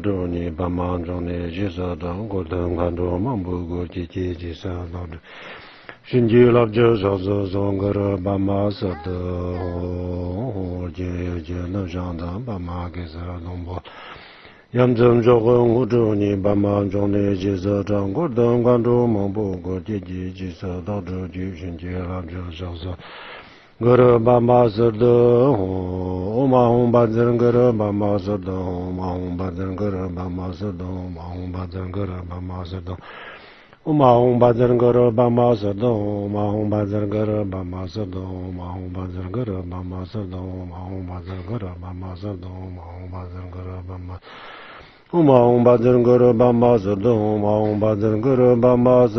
住你把忙中的角色当过等看着忙不过去结结上到的寻机了就说是从个人把马色的结能上当把马给色弄不杨正说混无助你把忙中的角色当过等看着忙不过去结色到这去寻机了就说是Guru Bama Sardo, Om Bhajan Guru Bama Sardo, Om Bhajan Guru Bama Sardo, Om Bhajan Guru Bama Sardo, Om Bhajan Guru Bama Sardo, Om Bhajan Guru Bama Sardo, Om Bhajan Guru Bama Sardo, Om Bhajan Guru Bama Sardo, Om Bhajan Guru Bama Om Bhajan Guru Bama Sardo, Om Bhajan Guru Bama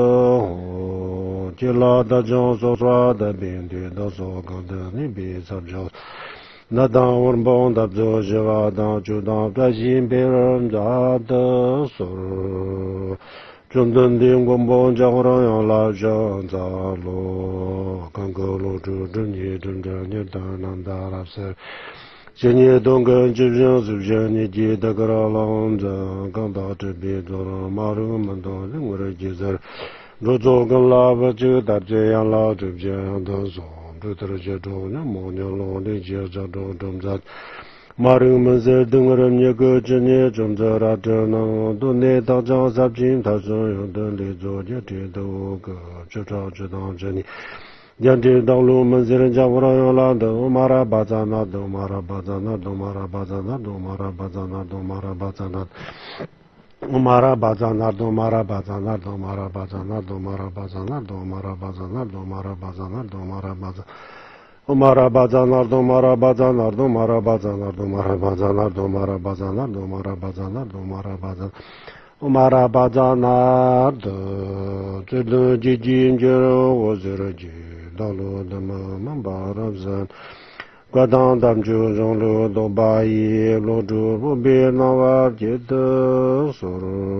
Sardo. 吉拉达江所说的并对的所讲的你别参照，那当我们帮他做是吧？当就当专心别人家的事，真正的我们将让人来上杂路，看个路主真你真正你当然打了事。今年东跟这边是边你记得个浪子，刚到这边做了马路们都认为的就是。若做跟老婆就打这样老就这样的说，这都是中年莫年老的接着都正在，马人们在等人一个今年正在那这能都那当张三品他所有的里做的这都个就照知道这里。杨这道路们在人家我让要拉的马拉巴扎那都马拉巴扎那都马拉巴扎那都马拉巴扎那都马拉巴扎那。Umara bazana do mara bazana do mara bazana do mara bazana do mara bazana do mara bazana do mara bazana Umara bazana do mara bazana do mara bazana do mara bazana do mara bazana do mara bazana do mara bazana Umara bazana do jelo jijin jero wozeraji dalo dama mambarazan Gadang dam ju zong lu do ba yi lu zhu bu bi na wa jie de su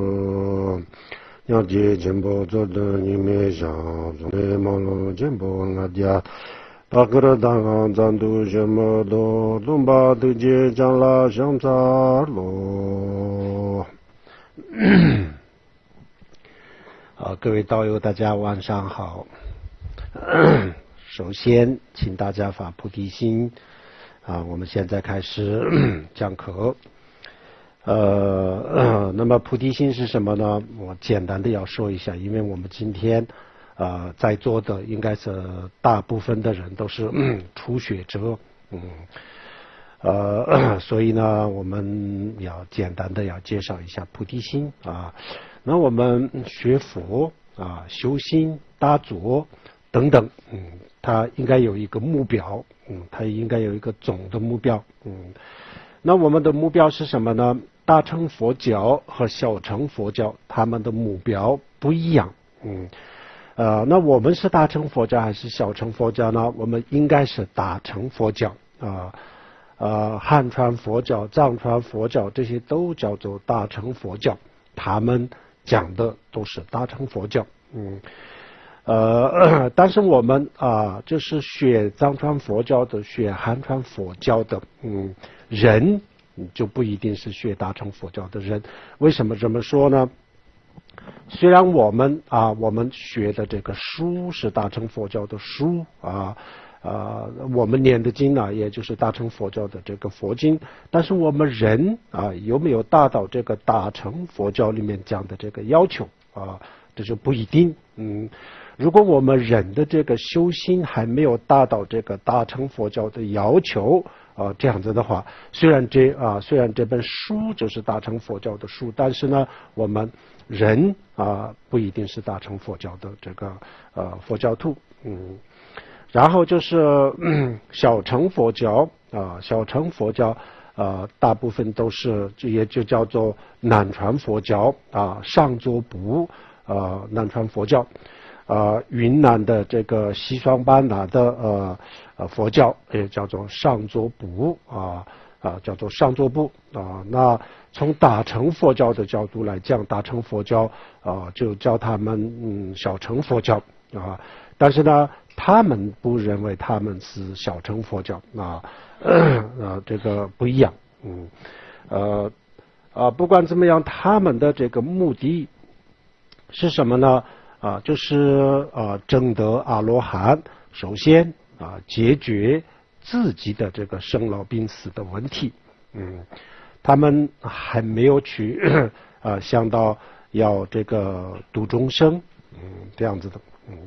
ru yang jie jian bo zhe de ni me xiang zong le ma lu jian bo nga jia ba ge de dang gang zan du zhen me do dong ba de jie jiang la xiang za lu 好，各位道友，大家晚上好。首先，请大家发菩提心啊！我们现在开始讲课。那么菩提心是什么呢？我简单的要说一下，因为我们今天在座的应该是大部分的人都是初学者，所以呢，我们要简单的要介绍一下菩提心啊。那我们学佛啊，修心、打坐等等，它应该有一个目标，它应该有一个总的目标，那我们的目标是什么呢？大乘佛教和小乘佛教，他们的目标不一样，那我们是大乘佛教还是小乘佛教呢？我们应该是大乘佛教汉传佛教、藏传佛教这些都叫做大乘佛教，他们讲的都是大乘佛教，但是我们就是学藏传佛教的、学汉传佛教的，人就不一定是学大乘佛教的人。为什么这么说呢？虽然我们学的这个书是大乘佛教的书我们念的经也就是大乘佛教的这个佛经，但是我们人有没有达到这个大乘佛教里面讲的这个要求这就不一定。如果我们人的这个修心还没有达到这个大乘佛教的要求这样子的话，虽然这本书就是大乘佛教的书，但是呢，我们人不一定是大乘佛教的这个佛教徒。然后就是小乘佛教小乘佛教大部分都是也就叫做南传佛教上座部南传佛教。云南的这个西双版纳的佛教也叫做上座部叫做上座部那从大乘佛教的角度来讲，大乘佛教就叫他们小乘佛教但是呢，他们不认为他们是小乘佛教这个不一样不管怎么样，他们的这个目的是什么呢？就是证得阿罗汉，首先解决自己的这个生老病死的问题。他们还没有去想到要这个度众生，这样子的。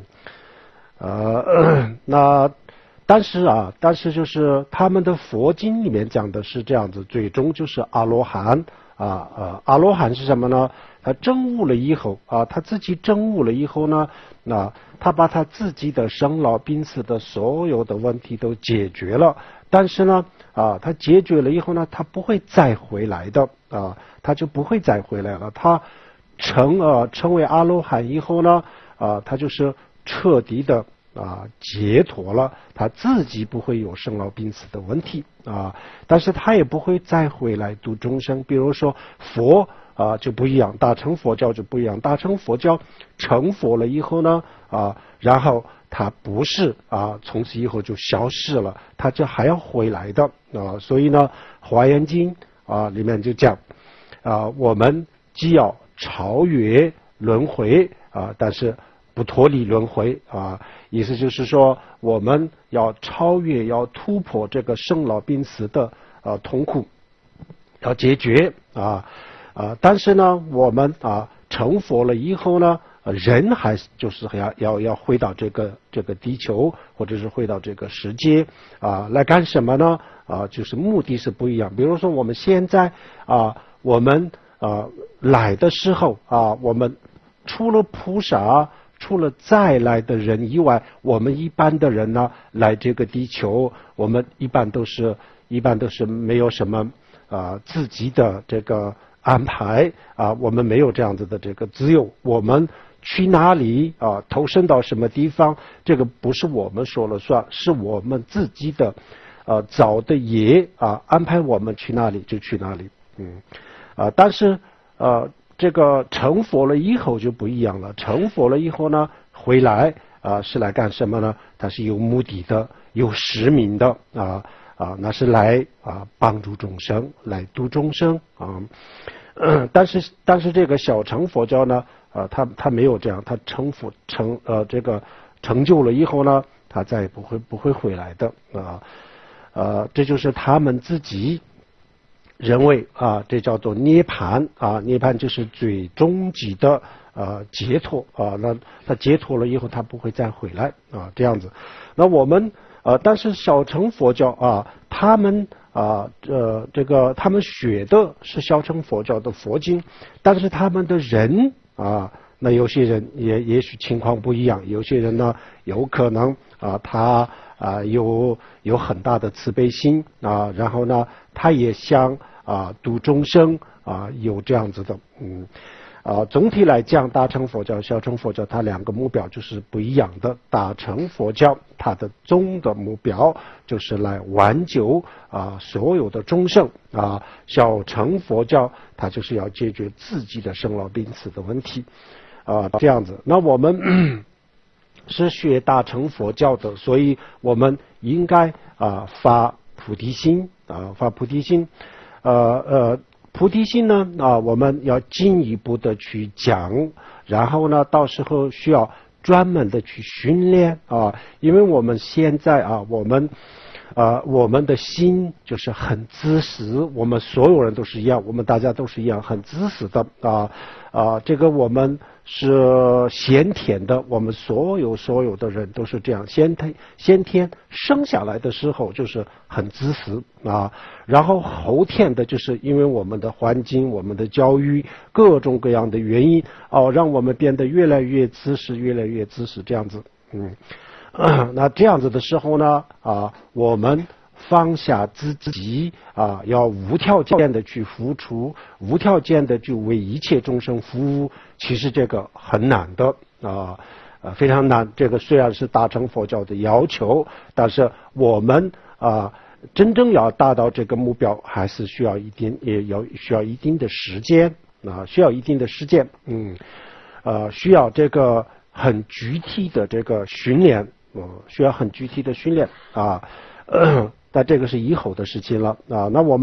那但是就是他们的佛经里面讲的是这样子，最终就是阿罗汉。阿罗汉是什么呢？他证悟了以后他自己证悟了以后呢，他把他自己的生老病死的所有的问题都解决了。但是呢，他解决了以后呢，他不会再回来的他就不会再回来了。他成为阿罗汉以后呢，他就是彻底的解脱了，他自己不会有生老病死的问题但是他也不会再回来度众生。比如说佛就不一样，大乘佛教就不一样。大乘佛教成佛了以后呢然后他不是从此以后就消失了，他这还要回来的所以呢，华严经里面就讲我们既要超越轮回但是不脱离轮回意思就是说我们要超越，要突破这个生老病死的痛苦，要解决但是呢，我们成佛了以后呢，人还就是要回到这个地球，或者是回到这个世界来干什么呢？就是目的是不一样。比如说我们现在我们来的时候我们除了菩萨，除了再来的人以外，我们一般的人呢来这个地球，我们一般都是没有什么自己的这个安排我们没有这样子的这个自由。我们去哪里投身到什么地方，这个不是我们说了算，是我们自己的造的业安排我们去哪里就去哪里。但是这个成佛了以后就不一样了。成佛了以后呢，回来是来干什么呢？它是有目的的，有使命的那是来帮助众生，来度众生但是这个小乘佛教呢他没有这样，他这个成就了以后呢，他再也不会回来的这就是他们自己认为这叫做涅槃涅槃就是最终极的解脱那他解脱了以后他不会再回来这样子。那我们但是小乘佛教他们这个他们学的是小乘佛教的佛经，但是他们的人那有些人也许情况不一样，有些人呢有可能他有很大的慈悲心然后呢他也想度众生有这样子的总体来讲，大乘佛教、小乘佛教，它两个目标就是不一样的。大乘佛教它的总的目标就是来挽救所有的众生小乘佛教它就是要解决自己的生老病死的问题这样子。那我们是学大乘佛教的，所以我们应该发菩提心发菩提心菩提心呢我们要进一步的去讲，然后呢到时候需要专门的去训练因为我们现在我们的心就是很自私，我们所有人都是一样，我们大家都是一样很自私的这个我们是先天的，我们所有的人都是这样，先天生下来的时候就是很自私然后后天的就是因为我们的环境、我们的教育各种各样的原因让我们变得越来越自私这样子那这样子的时候呢我们放下自己要无条件的去付出，无条件的去为一切众生服务，其实这个很难的非常难。这个虽然是大乘佛教的要求，但是我们真正要达到这个目标，还是需要一定的时间需要一定的时间需要这个很具体的这个训练需要很具体的训练但这个是以后的事情了那我们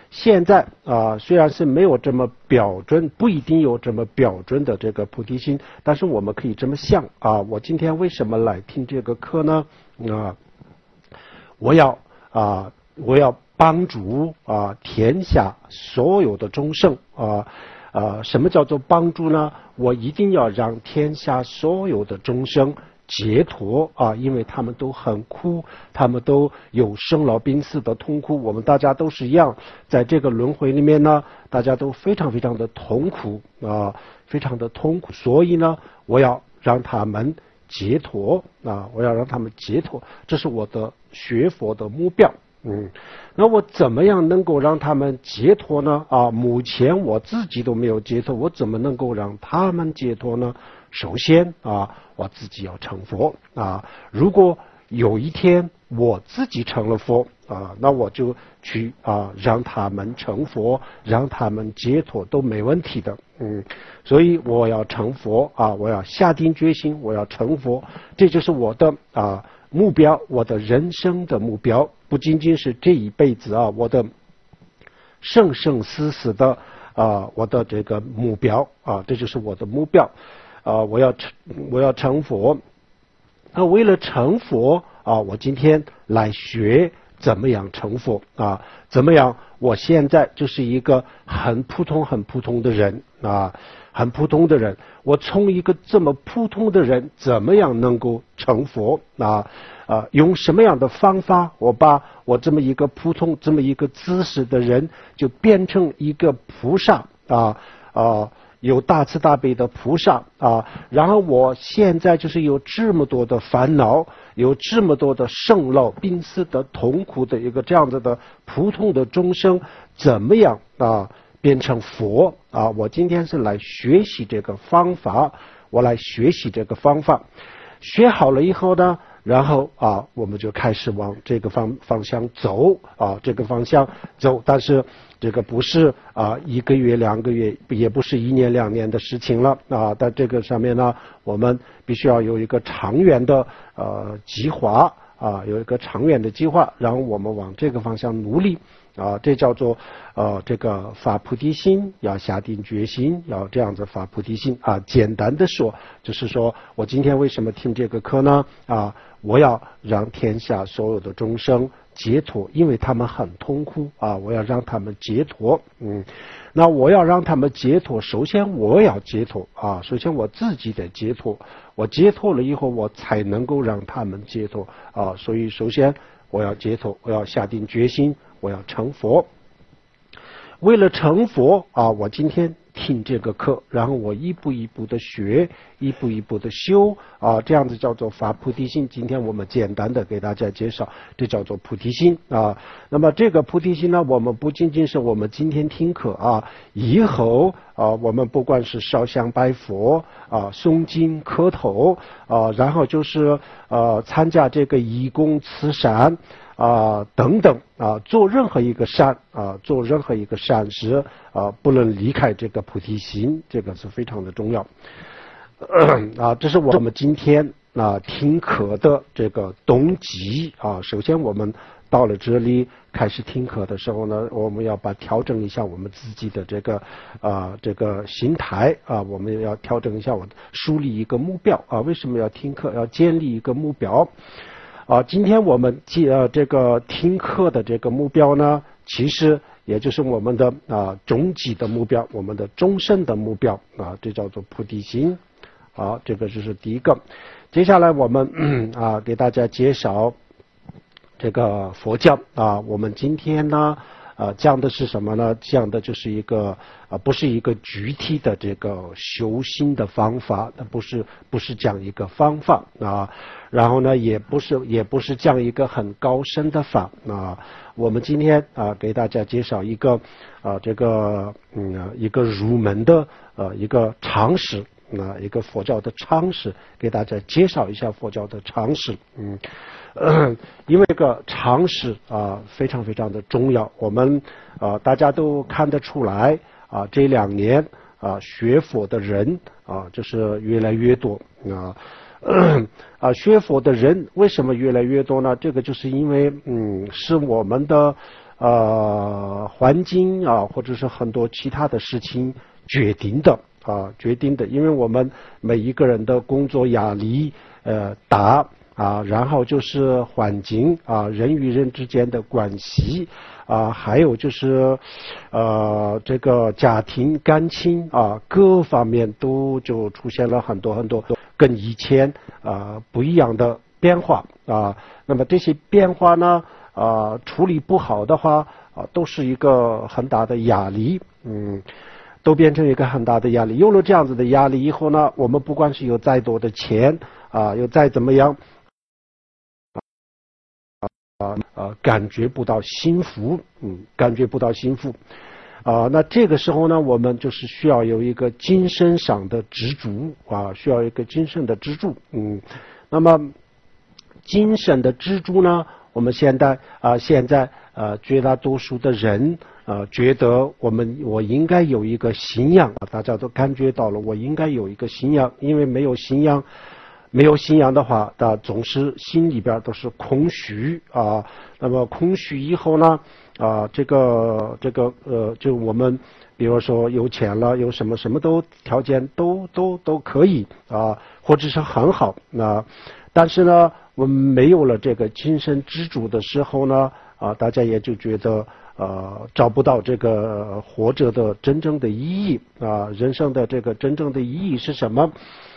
现在虽然是没有这么标准，不一定有这么标准的这个菩提心，但是我们可以这么想我今天为什么来听这个课呢？我要帮助天下所有的众生什么叫做帮助呢？我一定要让天下所有的众生解脱因为他们都很苦，他们都有生老病死的痛苦，我们大家都是一样，在这个轮回里面呢，大家都非常非常的痛苦非常的痛苦，所以呢，我要让他们解脱我要让他们解脱，这是我的学佛的目标。那我怎么样能够让他们解脱呢？目前我自己都没有解脱，我怎么能够让他们解脱呢？首先我自己要成佛如果有一天我自己成了佛那我就去让他们成佛，让他们解脱都没问题的。所以我要成佛我要下定决心，我要成佛，这就是我的目标，我的人生的目标，不仅仅是这一辈子我的生生死死的我的这个目标这就是我的目标我要成佛。那为了成佛我今天来学怎么样成佛怎么样？我现在就是一个很普通的人很普通的人，我从一个这么普通的人怎么样能够成佛用什么样的方法，我把我这么一个普通这么一个姿势的人就变成一个菩萨有大慈大悲的菩萨然后我现在就是有这么多的烦恼，有这么多的生老病死的痛苦的一个这样子的普通的众生，怎么样变成佛我今天是来学习这个方法，我来学习这个方法，学好了以后呢，然后我们就开始往这个方向走这个方向走，但是这个不是1个月2个月，也不是1年2年的事情了在这个上面呢，我们必须要有一个长远的计划有一个长远的计划，然后我们往这个方向努力这叫做这个发菩提心，要下定决心，要这样子发菩提心简单的说，就是说我今天为什么听这个课呢我要让天下所有的众生解脱，因为他们很痛苦我要让他们解脱那我要让他们解脱，首先我要解脱首先我自己得解脱，我解脱了以后我才能够让他们解脱所以首先我要解脱，我要下定决心，我要成佛。为了成佛我今天听这个课，然后我一步一步的学，一步一步的修这样子叫做发菩提心。今天我们简单的给大家介绍，这叫做菩提心那么这个菩提心呢，我们不仅仅是我们今天听课以后我们不管是烧香拜佛诵经磕头然后就是参加这个义工慈善等等做任何一个善做任何一个善事不能离开这个菩提心，这个是非常的重要这是我们今天听课的这个动机首先我们到了这里开始听课的时候呢，我们要调整一下我们自己的这个心态我们要调整一下，树立一个目标为什么要听课？要建立一个目标今天我们这个听课的这个目标呢，其实也就是我们的终极的目标，我们的终身的目标这叫做菩提心这个就是第一个。接下来我们给大家介绍这个佛教我们今天呢讲的是什么呢？讲的就是一个不是一个具体的这个修心的方法，不是讲一个方法然后呢也不是讲一个很高深的法我们今天给大家介绍一个这个一个入门的一个常识一个佛教的常识，给大家介绍一下佛教的常识因为这个常识非常非常的重要，我们大家都看得出来这2年学佛的人就是越来越多学佛的人为什么越来越多呢？这个就是因为是我们的环境啊，或者是很多其他的事情决定的决定的，因为我们每一个人的工作压力大然后就是环境人与人之间的关系还有就是这个家庭感情各方面都就出现了很多很多跟以前不一样的变化那么这些变化呢处理不好的话都是一个很大的压力都变成一个很大的压力。有了这样子的压力以后呢，我们不管是有再多的钱又再怎么样感觉不到幸福感觉不到幸福那这个时候呢，我们就是需要有一个精神上的支柱需要一个精神的支柱那么精神的支柱呢，我们现在绝大多数的人觉得我应该有一个信仰大家都感觉到了我应该有一个信仰，因为没有信仰的话总是心里边都是空虚那么空虚以后呢这个就我们比如说有钱了有什么都条件都可以或者是很好但是呢我们没有了这个精神支柱的时候呢大家也就觉得找不到这个活着的真正的意义人生的这个真正的意义是什么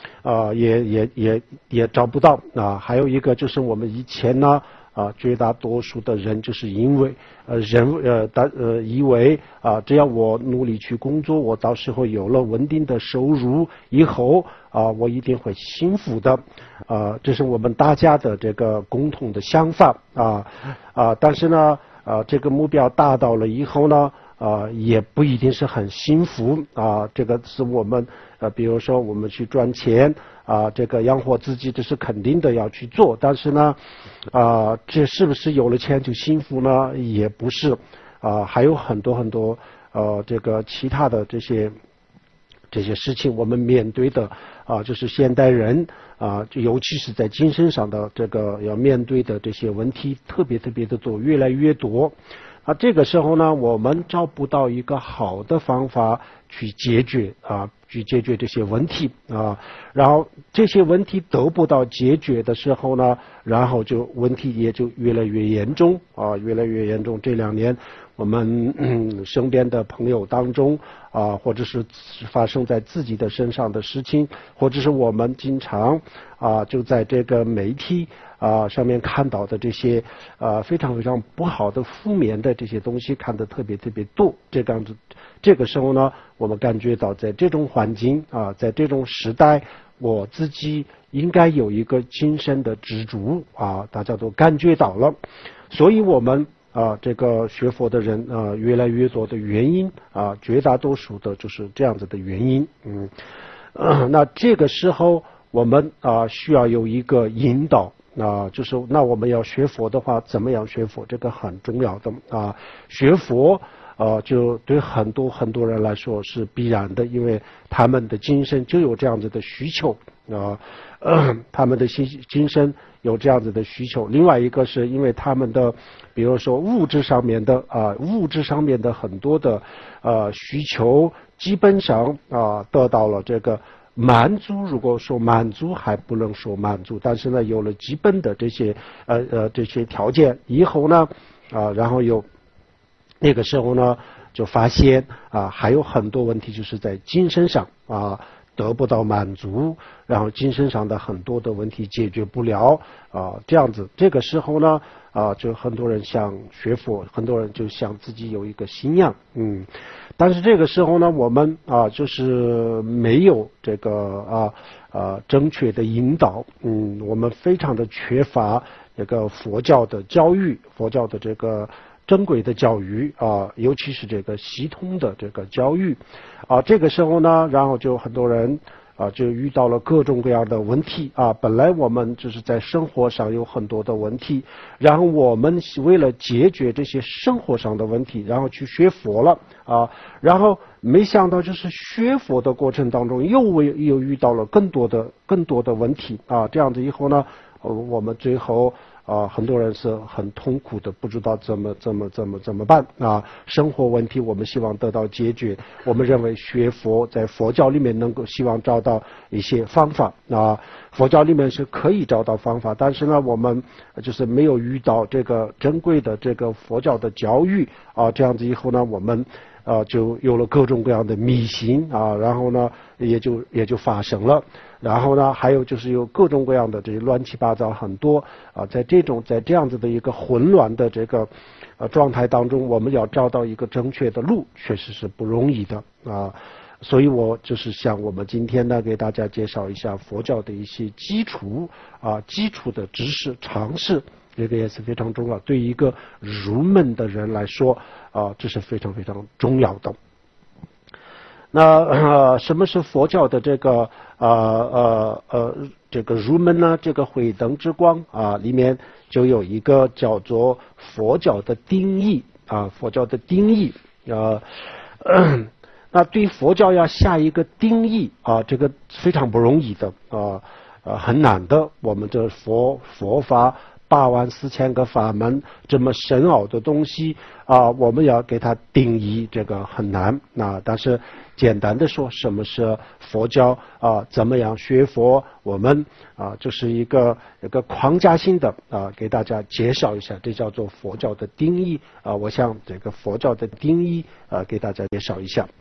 也找不到还有一个就是我们以前呢绝大多数的人就是因为以为只要我努力去工作，我到时候有了稳定的收入以后我一定会幸福的这是我们大家的这个共同的想法但是呢这个目标达到了以后呢也不一定是很幸福这个是我们比如说我们去赚钱这个养活自己这是肯定的要去做，但是呢这是不是有了钱就幸福呢？也不是还有很多很多这个其他的这些事情我们面对的就是现代人就尤其是在精神上的这个要面对的这些问题特别的多，越来越多这个时候呢我们找不到一个好的方法去解决这些问题然后这些问题得不到解决的时候呢，然后就问题也就越来越严重越来越严重。这2年我们身边的朋友当中或者是发生在自己的身上的事情，或者是我们经常就在这个媒体上面看到的这些非常不好的负面的这些东西看得特别多这个样子。这个时候呢我们感觉到在这种环境在这种时代我自己应该有一个精神的支柱大家都感觉到了，所以我们这个学佛的人越来越多的原因绝大多数的就是这样子的原因那这个时候我们需要有一个引导就是那我们要学佛的话怎么样学佛，这个很重要的学佛就对很多人来说是必然的，因为他们的精神就有这样子的需求他们的精神有这样子的需求。另外一个是因为他们的比如说物质上面的很多的需求基本上得到了这个满足。如果说满足还不能说满足，但是呢有了基本的这些条件以后呢然后那个时候呢就发现还有很多问题就是在精神上得不到满足，然后精神上的很多的问题解决不了这样子。这个时候呢就很多人想学佛，很多人就想自己有一个信仰但是这个时候呢我们就是没有这个正确的引导我们非常的缺乏这个佛教的教育，佛教的这个正规的教育尤其是这个系统的这个教育这个时候呢然后就很多人就遇到了各种各样的问题本来我们就是在生活上有很多的问题，然后我们为了解决这些生活上的问题然后去学佛了然后没想到就是学佛的过程当中又遇到了更多的问题这样子以后呢我们最后很多人是很痛苦的，不知道怎么办啊。生活问题我们希望得到解决，我们认为学佛在佛教里面能够希望找到一些方法啊。佛教里面是可以找到方法，但是呢，我们就是没有遇到这个珍贵的这个佛教的教育啊，这样子以后呢，我们就有了各种各样的迷信啊，然后呢也就发生了，然后呢还有就是有各种各样的这些乱七八糟很多啊，在这样子的一个混乱的这个状态当中，我们要找到一个正确的路，确实是不容易的啊。所以我就是想我们今天呢给大家介绍一下佛教的一些基础的知识常识，这个也是非常重要，对于一个入门的人来说这是非常非常重要的。那什么是佛教的这个这个入门呢？这个慧灯之光里面就有一个叫做佛教的定义佛教的定义那对佛教要下一个定义这个非常不容易的很难的。我们这佛法84000个法门，这么深奥的东西我们要给它定义，这个很难但是简单的说，什么是佛教怎么样学佛，我们就是一个框架性的给大家介绍一下，这叫做佛教的定义我想这个佛教的定义给大家介绍一下。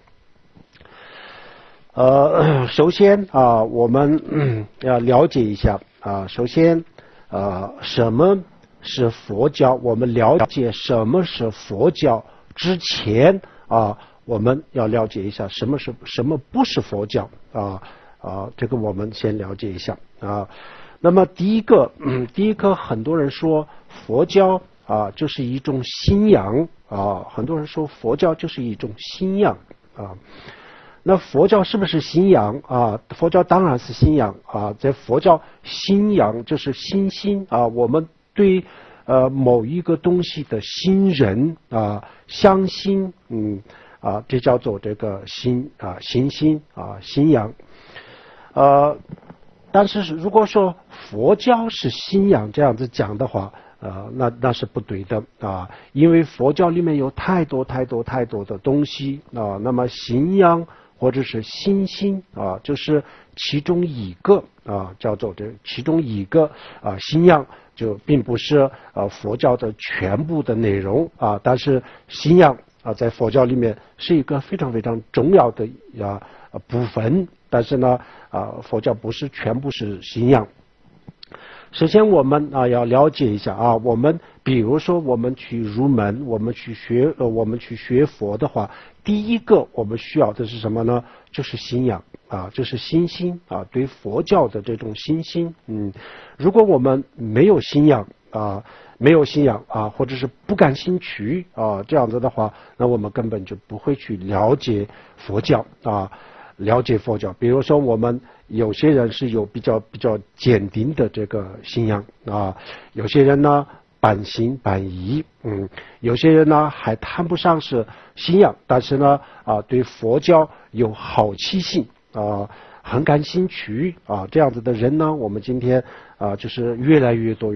首先我们要了解一下首先什么是佛教？我们了解什么是佛教之前我们要了解一下什么不是佛教这个我们先了解一下那么第一个很多人说佛教就是一种信仰很多人说佛教就是一种信仰那佛教是不是信仰佛教当然是信仰在佛教信仰就是信心我们对某一个东西的信任相信这叫做这个信心信仰但是如果说佛教是信仰这样子讲的话那是不对的因为佛教里面有太多的东西那么信仰或者是信心就是其中一个叫做这其中一个信仰，就并不是佛教的全部的内容但是信仰在佛教里面是一个非常非常重要的部分，但是呢佛教不是全部是信仰。首先我们要了解一下我们比如说我们去入门，我们去学佛的话，第一个我们需要的是什么呢？就是信仰就是信心对佛教的这种信心如果我们没有信仰或者是不感兴趣这样子的话，那我们根本就不会去了解佛教比如说我们有些人是有比较坚定的这个信仰有些人呢半信半疑有些人呢还谈不上是信仰，但是呢对佛教有好奇心很感兴趣这样子的人呢，我们今天就是越来越多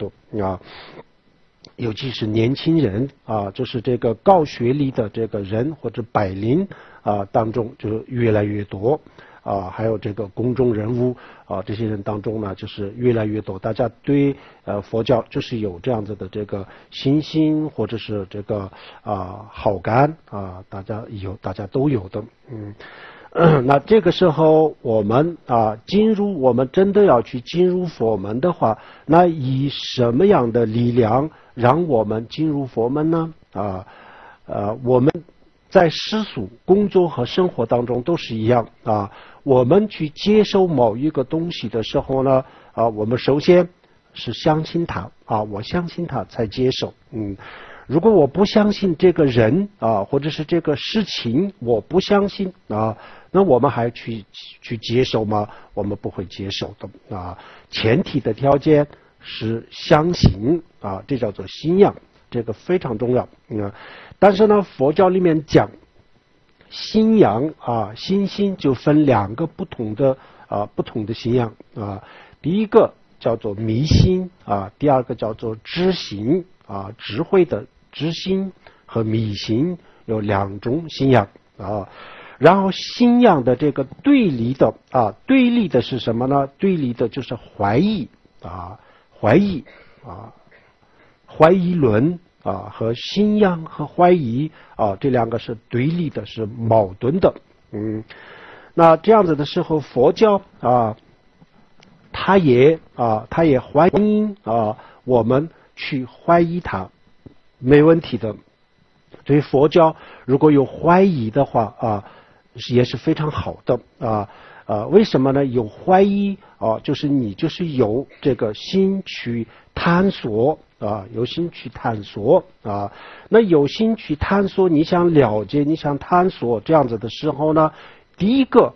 尤其是年轻人就是这个高学历的这个人或者白领当中就越来越多还有这个公众人物这些人当中呢就是越来越多，大家对佛教就是有这样子的这个信心或者是这个好感大家都有的那这个时候我们我们真的要去进入佛门的话，那以什么样的力量让我们进入佛门呢我们在世俗工作和生活当中都是一样我们去接受某一个东西的时候呢我们首先是相信他我相信他才接受如果我不相信这个人或者是这个事情我不相信那我们还去接受吗？我们不会接受的前提的条件是相信这叫做信仰，这个非常重要但是呢佛教里面讲信仰信心就分两个不同的信仰第一个叫做迷心啊，第二个叫做知行啊，智慧的知心和迷心有两种信仰啊。然后信仰的这个对立的是什么呢？对立的就是怀疑啊，怀疑论啊，和信仰和怀疑啊，这两个是对立的，是矛盾的。那这样子的时候，佛教啊，他也欢迎我们去怀疑它，没问题的。所以佛教如果有怀疑的话也是非常好的为什么呢？有怀疑就是你就是有这个心去探索有心去探索那有心去探索，你想了解，你想探索这样子的时候呢，第一个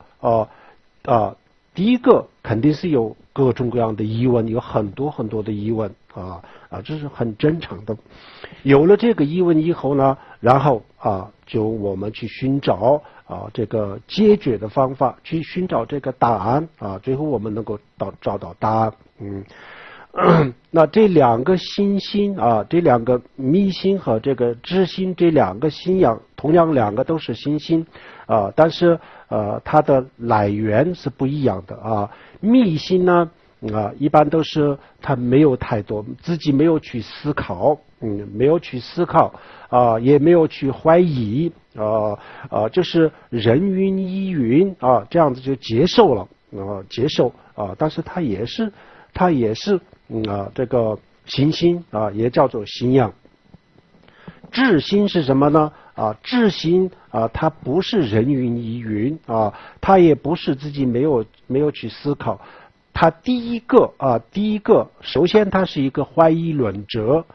肯定是有各种各样的疑问，有很多很多的疑问这是很正常的。有了这个疑问以后呢，然后就我们去寻找这个解决的方法，去寻找这个答案最后我们能够找到答案。那这两个心这两个迷心和这个知心这两个信仰，同样两个都是心心但是它的来源是不一样的迷心呢一般都是他没有太多，自己没有去思考，没有去思考也没有去怀疑就是人云亦云这样子就接受了接受但是他也是这个行心也叫做信仰。智心是什么呢？智心它不是人云亦云它也不是自己没有去思考。他第一个首先他是一个怀疑论者，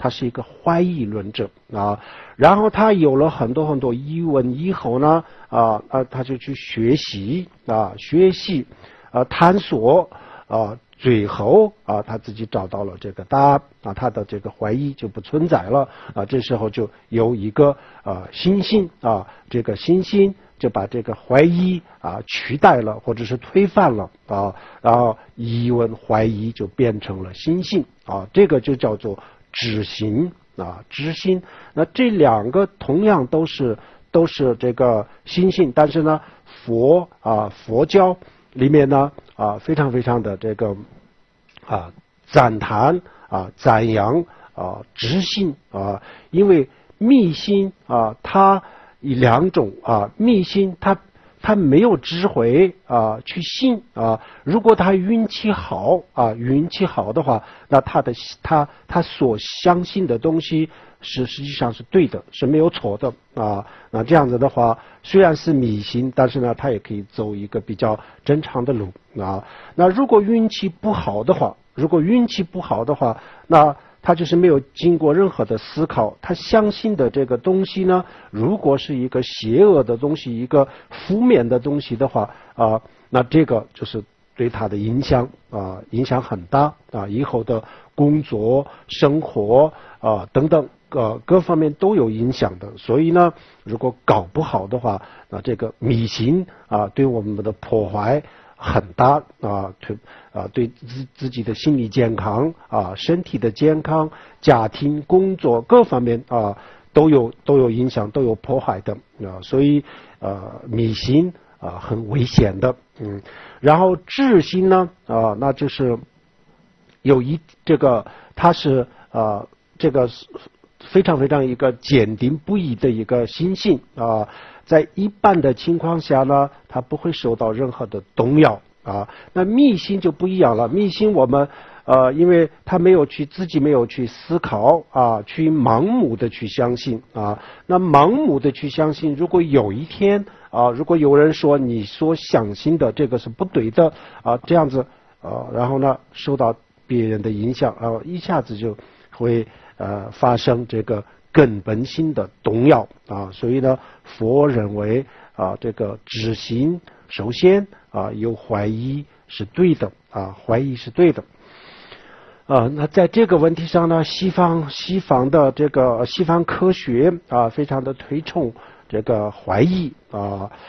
然后他有了很多很多疑问以后呢他就去学习探索最后他自己找到了这个答案他的这个怀疑就不存在了这时候就有一个心性这个心性就把这个怀疑取代了或者是推翻了然后疑问怀疑就变成了心性这个就叫做知行知心。那这两个同样都是这个心性，但是呢佛教里面呢非常非常的这个赞叹赞扬知心因为密心它有两种密心他没有智慧去信如果他运气好的话，那他所相信的东西实际上是对的，是没有错的那这样子的话，虽然是迷信，但是呢他也可以走一个比较正常的路那如果运气不好的话，那他就是没有经过任何的思考，他相信的这个东西呢，如果是一个邪恶的东西，一个负面的东西的话那这个就是对他的影响很大以后的工作生活等等各方面都有影响的。所以呢如果搞不好的话，那这个迷信对我们的破坏很大对自己的心理健康身体的健康、家庭、工作各方面都有影响，都有破坏的所以迷信很危险的然后智心呢那就是有这个它是这个非常非常一个坚定不移的一个心性在一般的情况下呢，它不会受到任何的动摇那密心就不一样了。密心我们因为他自己没有去思考去盲目的去相信那盲目的去相信，如果有一天如果有人说你所相信的这个是不对的这样子然后呢受到别人的影响一下子就会发生这个根本性的动摇所以呢佛认为这个知心首先有怀疑是对的怀疑是对的那在这个问题上呢，西方的这个西方科学非常的推崇这个怀疑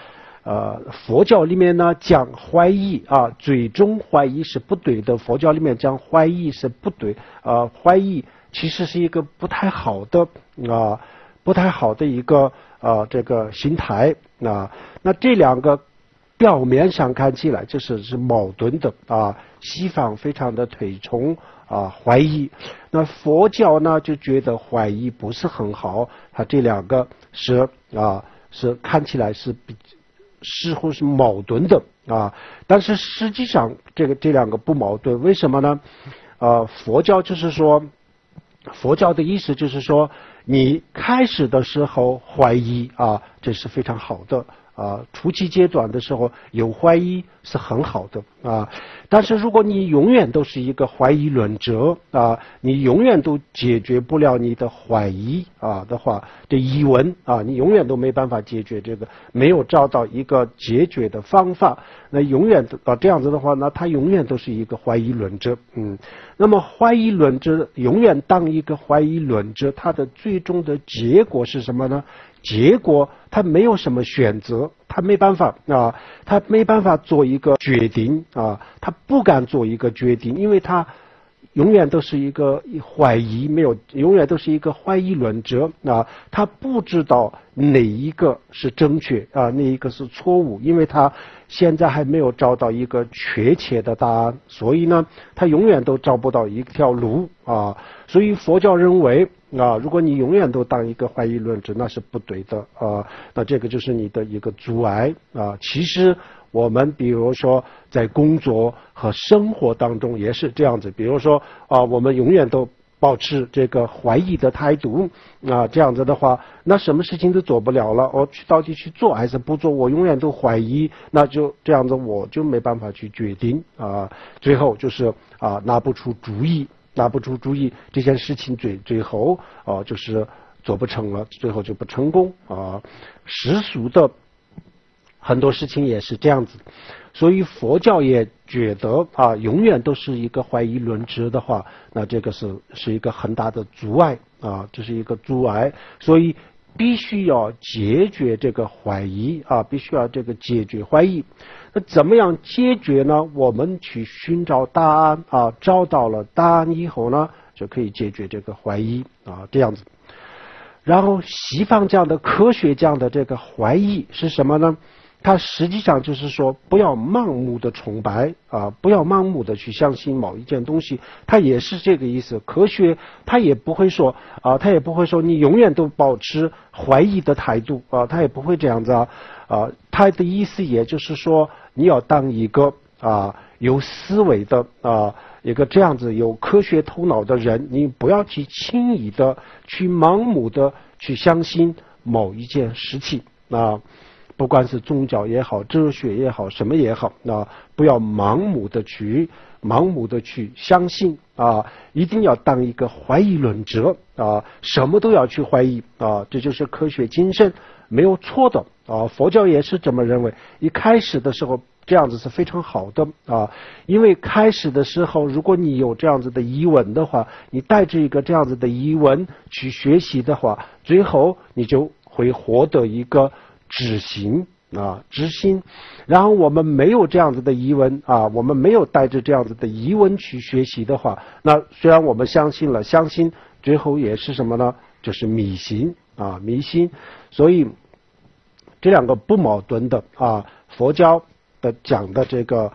佛教里面呢讲怀疑啊，最终怀疑是不对的。佛教里面讲怀疑是不对怀疑其实是一个不太好的一个这个心态那这两个表面上看起来是矛盾的西方非常的推崇怀疑，那佛教呢就觉得怀疑不是很好，它这两个是看起来似乎是矛盾的但是实际上这两个不矛盾，为什么呢？佛教就是说，佛教的意思就是说，你开始的时候怀疑这是非常好的初期阶段的时候有怀疑是很好的但是如果你永远都是一个怀疑论者你永远都解决不了你的怀疑的话，这疑问你永远都没办法解决这个，没有找到一个解决的方法，那永远这样子的话，那他永远都是一个怀疑论者那么怀疑论者永远当一个怀疑论者，他的最终的结果是什么呢？结果他没有什么选择，他没办法他没办法做一个决定他不敢做一个决定，因为他永远都是一个怀疑，永远都是一个怀疑论者他不知道哪一个是正确哪一个是错误，因为他现在还没有找到一个确切的答案，所以呢他永远都找不到一条路所以佛教认为如果你永远都当一个怀疑论者，那是不对的那这个就是你的一个阻碍其实我们比如说在工作和生活当中也是这样子，比如说我们永远都保持这个怀疑的态度这样子的话，那什么事情都做不了了，我到底去做还是不做，我永远都怀疑，那就这样子我就没办法去决定最后就是拿不出主意，这件事情最后就是做不成了，最后就不成功世俗的很多事情也是这样子，所以佛教也觉得永远都是一个怀疑论者的话，那这个是一个很大的阻碍这是一个阻碍，所以必须要解决这个怀疑必须要这个解决怀疑。那怎么样解决呢？我们去寻找答案找到了答案以后呢，就可以解决这个怀疑这样子。然后西方这样的科学这样的这个怀疑是什么呢？它实际上就是说不要盲目的崇拜不要盲目的去相信某一件东西，它也是这个意思。科学它也不会说你永远都保持怀疑的态度它也不会这样子它的意思也就是说你要当一个有思维的一个这样子有科学头脑的人，你不要去轻易的去盲目的去相信某一件事情不管是宗教也好，哲学也好，什么也好不要盲目的去相信一定要当一个怀疑论者什么都要去怀疑这就是科学精神，没有错的佛教也是这么认为。一开始的时候这样子是非常好的因为开始的时候如果你有这样子的疑问的话，你带着一个这样子的疑问去学习的话，最后你就会获得一个知心然后我们没有这样子的疑问我们没有带着这样子的疑问去学习的话，那虽然我们相信最后也是什么呢？就是迷信所以这两个不矛盾的佛教的讲的这个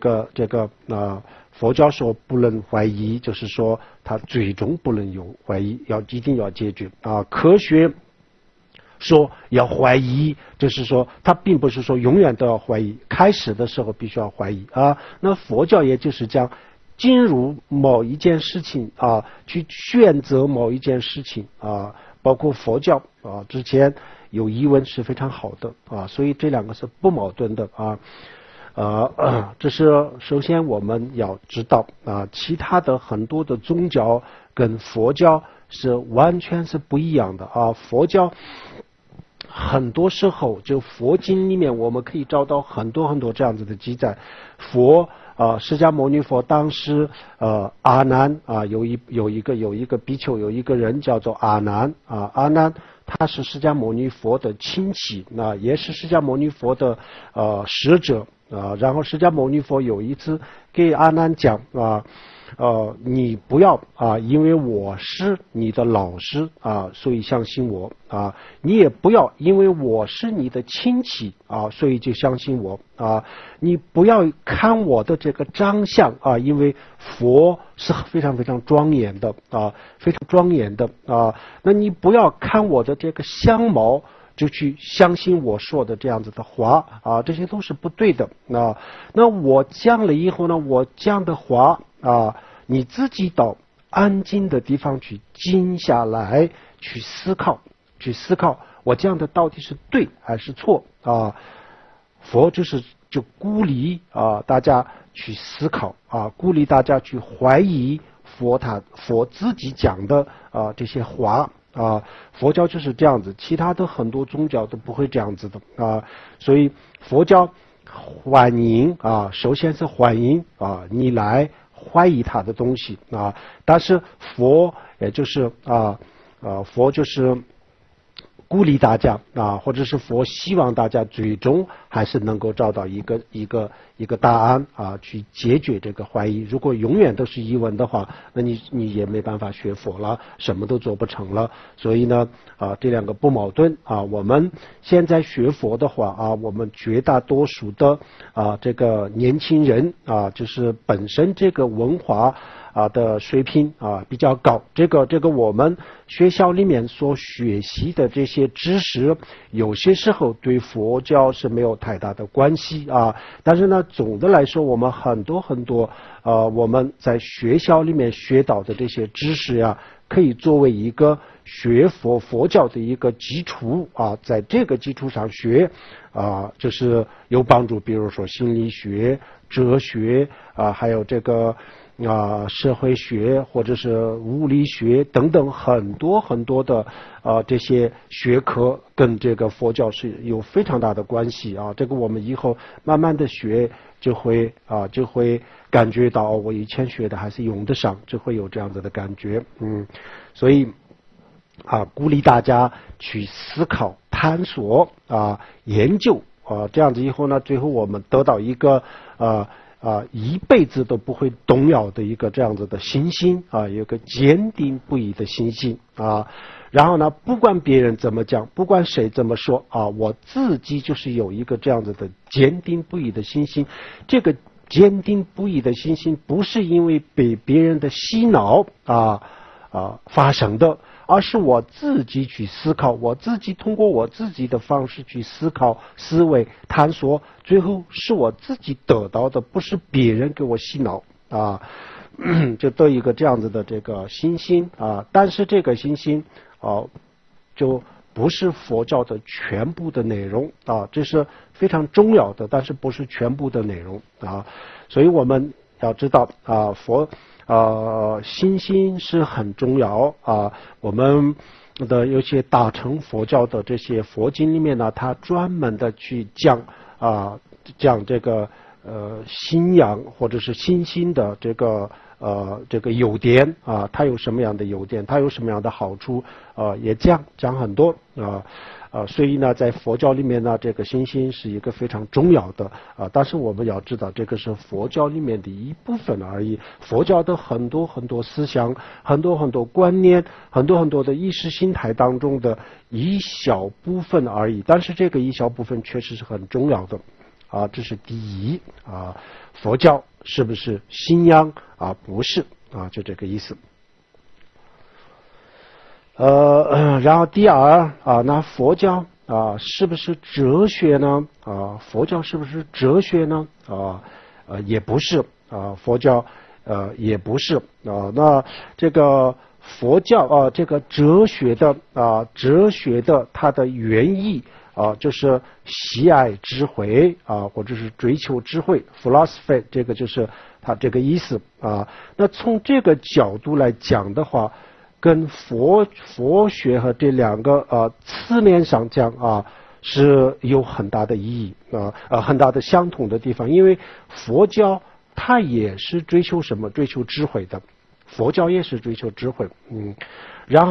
佛教说不能怀疑，就是说它最终不能有怀疑，一定要解决科学说要怀疑，就是说他并不是说永远都要怀疑，开始的时候必须要怀疑那佛教也就是讲进入某一件事情去选择某一件事情包括佛教之前有疑问是非常好的所以这两个是不矛盾的这是首先我们要知道其他的很多的宗教跟佛教是完全是不一样的佛教很多时候就佛经里面我们可以找到很多这样子的记载。释迦牟尼佛当时阿难有一个比丘，有一个人叫做阿难阿难他是释迦牟尼佛的亲戚，也是释迦牟尼佛的使者然后释迦牟尼佛有一次给阿难讲你不要因为我是你的老师所以相信我你也不要因为我是你的亲戚所以就相信我你不要看我的这个长相因为佛是非常非常庄严的非常庄严的那你不要看我的这个相貌就去相信我说的这样子的话这些都是不对的那我讲了以后呢，我讲的话你自己到安静的地方去静下来，去思考我讲的到底是对还是错佛就鼓励大家去思考鼓励大家去怀疑佛自己讲的这些话佛教就是这样子，其他的很多宗教都不会这样子的所以佛教欢迎首先是欢迎你来怀疑他的东西但是佛也就是佛就是鼓励大家或者是佛希望大家最终还是能够找到一个答案去解决这个怀疑。如果永远都是疑问的话，那你也没办法学佛了，什么都做不成了。所以呢这两个不矛盾我们现在学佛的话我们绝大多数的这个年轻人就是本身这个文化的水平比较高，这个我们学校里面所学习的这些知识，有些时候对佛教是没有太大的关系但是呢，总的来说，我们很多我们在学校里面学到的这些知识可以作为一个学佛教的一个基础在这个基础上学就是有帮助。比如说心理学、哲学还有这个社会学或者是物理学等等很多的这些学科跟这个佛教是有非常大的关系这个我们以后慢慢的学就会感觉到我以前学的还是用得上，就会有这样子的感觉所以鼓励大家去思考、探索研究这样子以后呢，最后我们得到一个一辈子都不会动摇的一个这样子的信心有个坚定不移的信心然后呢，不管别人怎么讲，不管谁怎么说我自己就是有一个这样子的坚定不移的信心。这个坚定不移的信心不是因为被别人的洗脑发生的，而是我自己去思考，我自己通过我自己的方式去思考、思维、探索，最后是我自己得到的，不是别人给我洗脑就得一个这样子的这个信心但是这个信心就不是佛教的全部的内容这是非常重要的，但是不是全部的内容所以我们要知道佛信心是很重要我们的有些大乘佛教的这些佛经里面呢，它专门的去讲这个信仰或者是信心的这个优点它有什么样的优点，它有什么样的好处也讲很多所以呢，在佛教里面呢，这个信心是一个非常重要的但是我们要知道，这个是佛教里面的一部分而已。佛教的很多思想、很多观念、很多的意识形态当中的一小部分而已，但是这个一小部分确实是很重要的这是第一佛教是不是信仰不是就这个意思。然后第二那佛教是不是哲学呢佛教是不是哲学呢也不是佛教也不是那这个佛教这个哲学的它的原意就是喜爱智慧或者是追求智慧 philosophy 这个就是它这个意思那从这个角度来讲的话，跟佛学和这两个字面上讲是有很大的意义很大的相同的地方。因为佛教它也是追求什么？追求智慧的。佛教也是追求智慧然后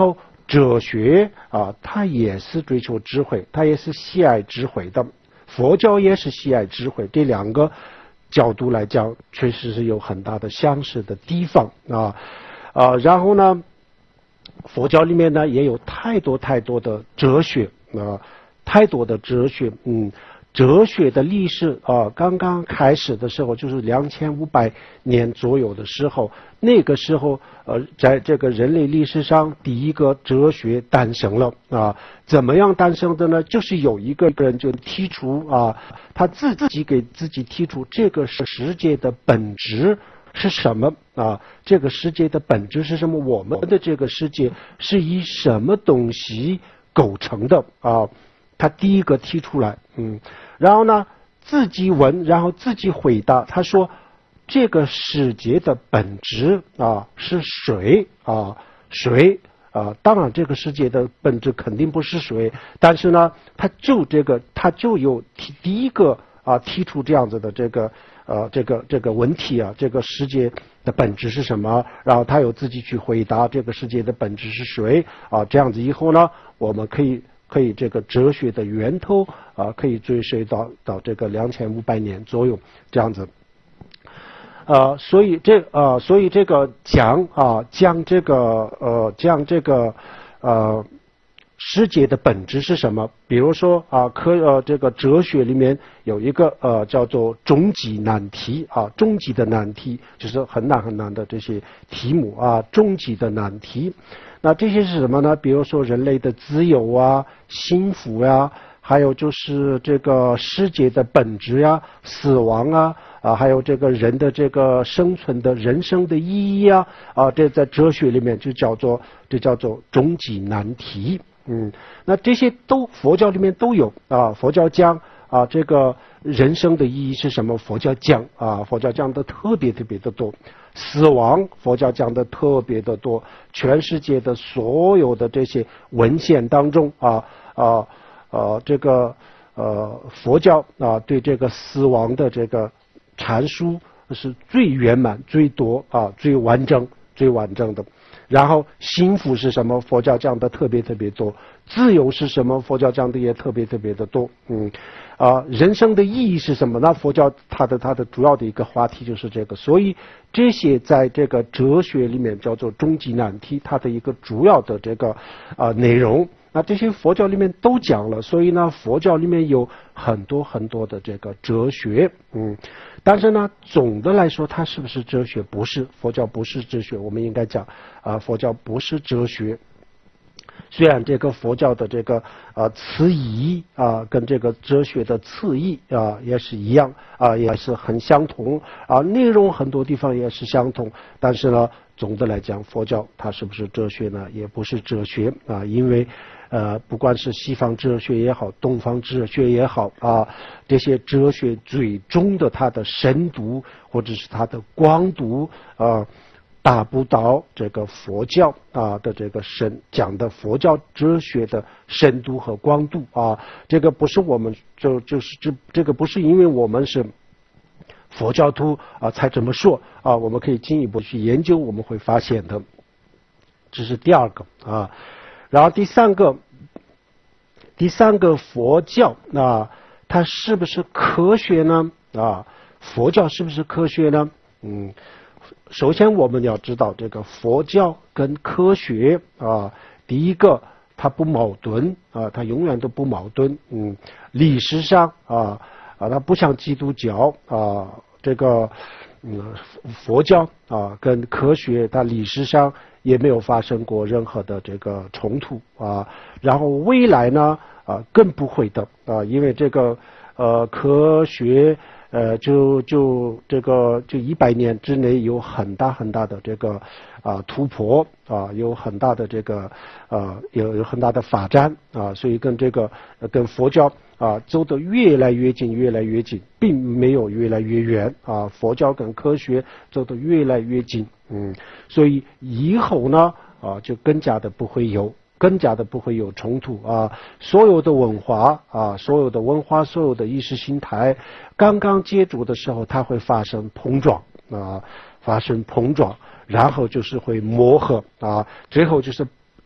哲学啊，它也是追求智慧，它也是喜爱智慧的。佛教也是喜爱智慧，这两个角度来讲，确实是有很大的相似的地方啊。然后呢，佛教里面呢也有太多的哲学啊，太多的哲学。哲学的历史刚刚开始的时候，就是2500年左右的时候，那个时候在这个人类历史上第一个哲学诞生了啊。怎么样诞生的呢？就是有一个人就提出他自己给自己提出这个世界的本质是什么啊？这个世界的本质是什么？我们的这个世界是以什么东西构成的啊？他第一个提出来，然后呢自己问，然后自己回答。他说这个世界的本质是水水当然这个世界的本质肯定不是水，但是呢他就有第一个提出这样子的这个问题这个世界的本质是什么？然后他有自己去回答这个世界的本质是水这样子以后呢，我们可以这个哲学的源头可以追随到这个2500年左右这样子。所以这个讲这个世界的本质是什么？比如说这个哲学里面有一个叫做终极难题终极的难题就是很难的这些题目终极的难题。那这些是什么呢？比如说人类的自由幸福还有就是这个世界的本质死亡还有这个人的这个生存的人生的意义这在哲学里面这叫做终极难题。那这些佛教里面都有佛教讲这个人生的意义是什么？佛教讲的特别的多。死亡佛教讲的特别的多，全世界的所有的这些文献当中这个佛教对这个死亡的这个阐述是最圆满、最多最完整的。然后幸福是什么？佛教讲的特别多。自由是什么？佛教讲的也特别的多。人生的意义是什么？那佛教它的主要的一个话题就是这个。所以这些在这个哲学里面叫做终极难题，它的一个主要的这个内容。那这些佛教里面都讲了，所以呢佛教里面有很多的这个哲学。但是呢总的来说它是不是哲学？不是，佛教不是哲学。我们应该讲佛教不是哲学。虽然这个佛教的这个词义跟这个哲学的词义也是一样也是很相同内容很多地方也是相同，但是呢总的来讲佛教它是不是哲学呢？也不是哲学因为不管是西方哲学也好，东方哲学也好这些哲学最终的它的深度或者是它的光度达不到这个佛教的这个讲的佛教哲学的深度和光度这个不是我们就是这个不是因为我们是佛教徒才这么说我们可以进一步去研究，我们会发现的。这是第二个然后第三个佛教它是不是科学呢？佛教是不是科学呢？首先我们要知道这个佛教跟科学第一个它不矛盾它永远都不矛盾。历史上它不像基督教这个佛教跟科学它历史上也没有发生过任何的这个冲突然后未来呢更不会的因为这个科学就100年之内有很大的这个突破有很大的这个有很大的发展所以跟佛教走得越来越近，并没有越来越远佛教跟科学走得越来越近。所以以后呢就更加的不会有冲突所有的文化所有的意识形态刚刚接触的时候，它会发生碰撞然后就是会磨合最后就是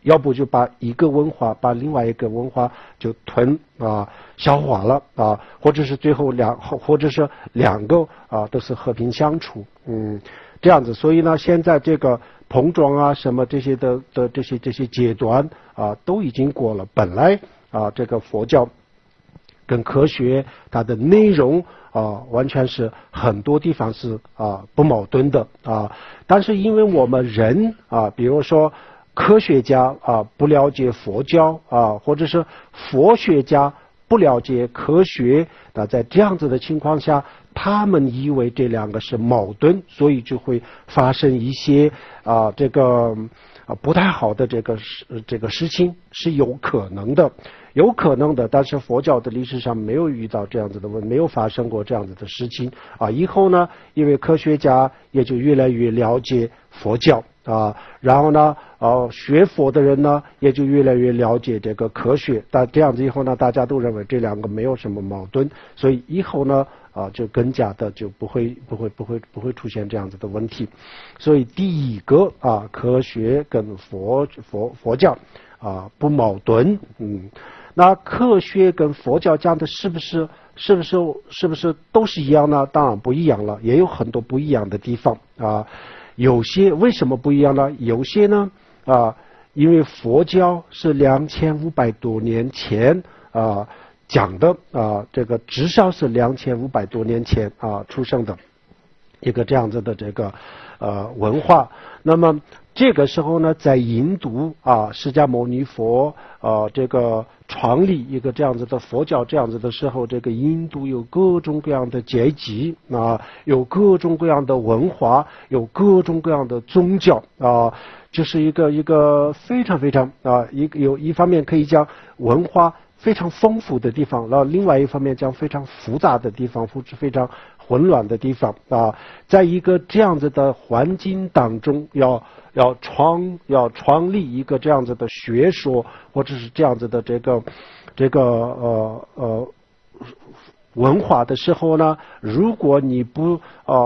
要不就把一个文化把另外一个文化就消化了啊，或者是最后或者是两个都是和平相处，这样子。所以呢，现在这个碰撞啊什么这些的这些阶段都已经过了。本来这个佛教跟科学它的内容完全是很多地方是不矛盾的但是因为我们人比如说科学家不了解佛教或者是佛学家不了解科学，那在这样子的情况下，他们以为这两个是矛盾，所以就会发生一些这个不太好的这个事情，是有可能的。但是佛教的历史上没有遇到这样子的没有发生过这样子的事情以后呢，因为科学家也就越来越了解佛教然后呢学佛的人呢也就越来越了解这个科学，但这样子以后呢，大家都认为这两个没有什么矛盾，所以以后呢就更加的就不会出现这样子的问题。所以第一个科学跟佛教不矛盾。那科学跟佛教讲的是不是都是一样呢？当然不一样了，也有很多不一样的地方有些为什么不一样呢？有些呢因为佛教是2500多年前讲的这个至少是2500多年前出生的一个这样子的这个文化。那么这个时候呢，在印度释迦牟尼佛这个创立一个这样子的佛教这样子的时候，这个印度有各种各样的阶级有各种各样的文化，有各种各样的宗教就是一个非常非常一方面可以讲文化非常丰富的地方，然后另外一方面讲非常复杂的地方，非常混乱的地方在一个这样子的环境当中要创立一个这样子的学说，或者是这样子的这个文化的时候呢，如果你不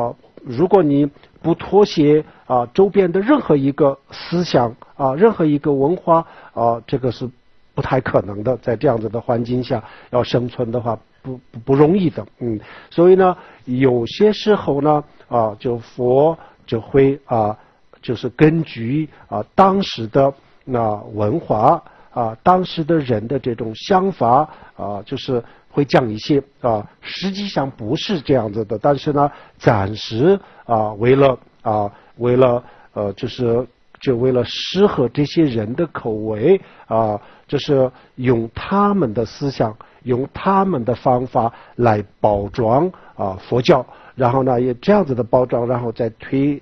妥协周边的任何一个思想任何一个文化这个是不太可能的，在这样子的环境下要生存的话不容易的。所以呢，有些时候呢就佛就会就是根据当时的文化当时的人的这种想法就是会讲一些实际上不是这样子的，但是呢暂时为了为了适合这些人的口味就是用他们的思想用他们的方法来包装佛教，然后呢也这样子的包装，然后再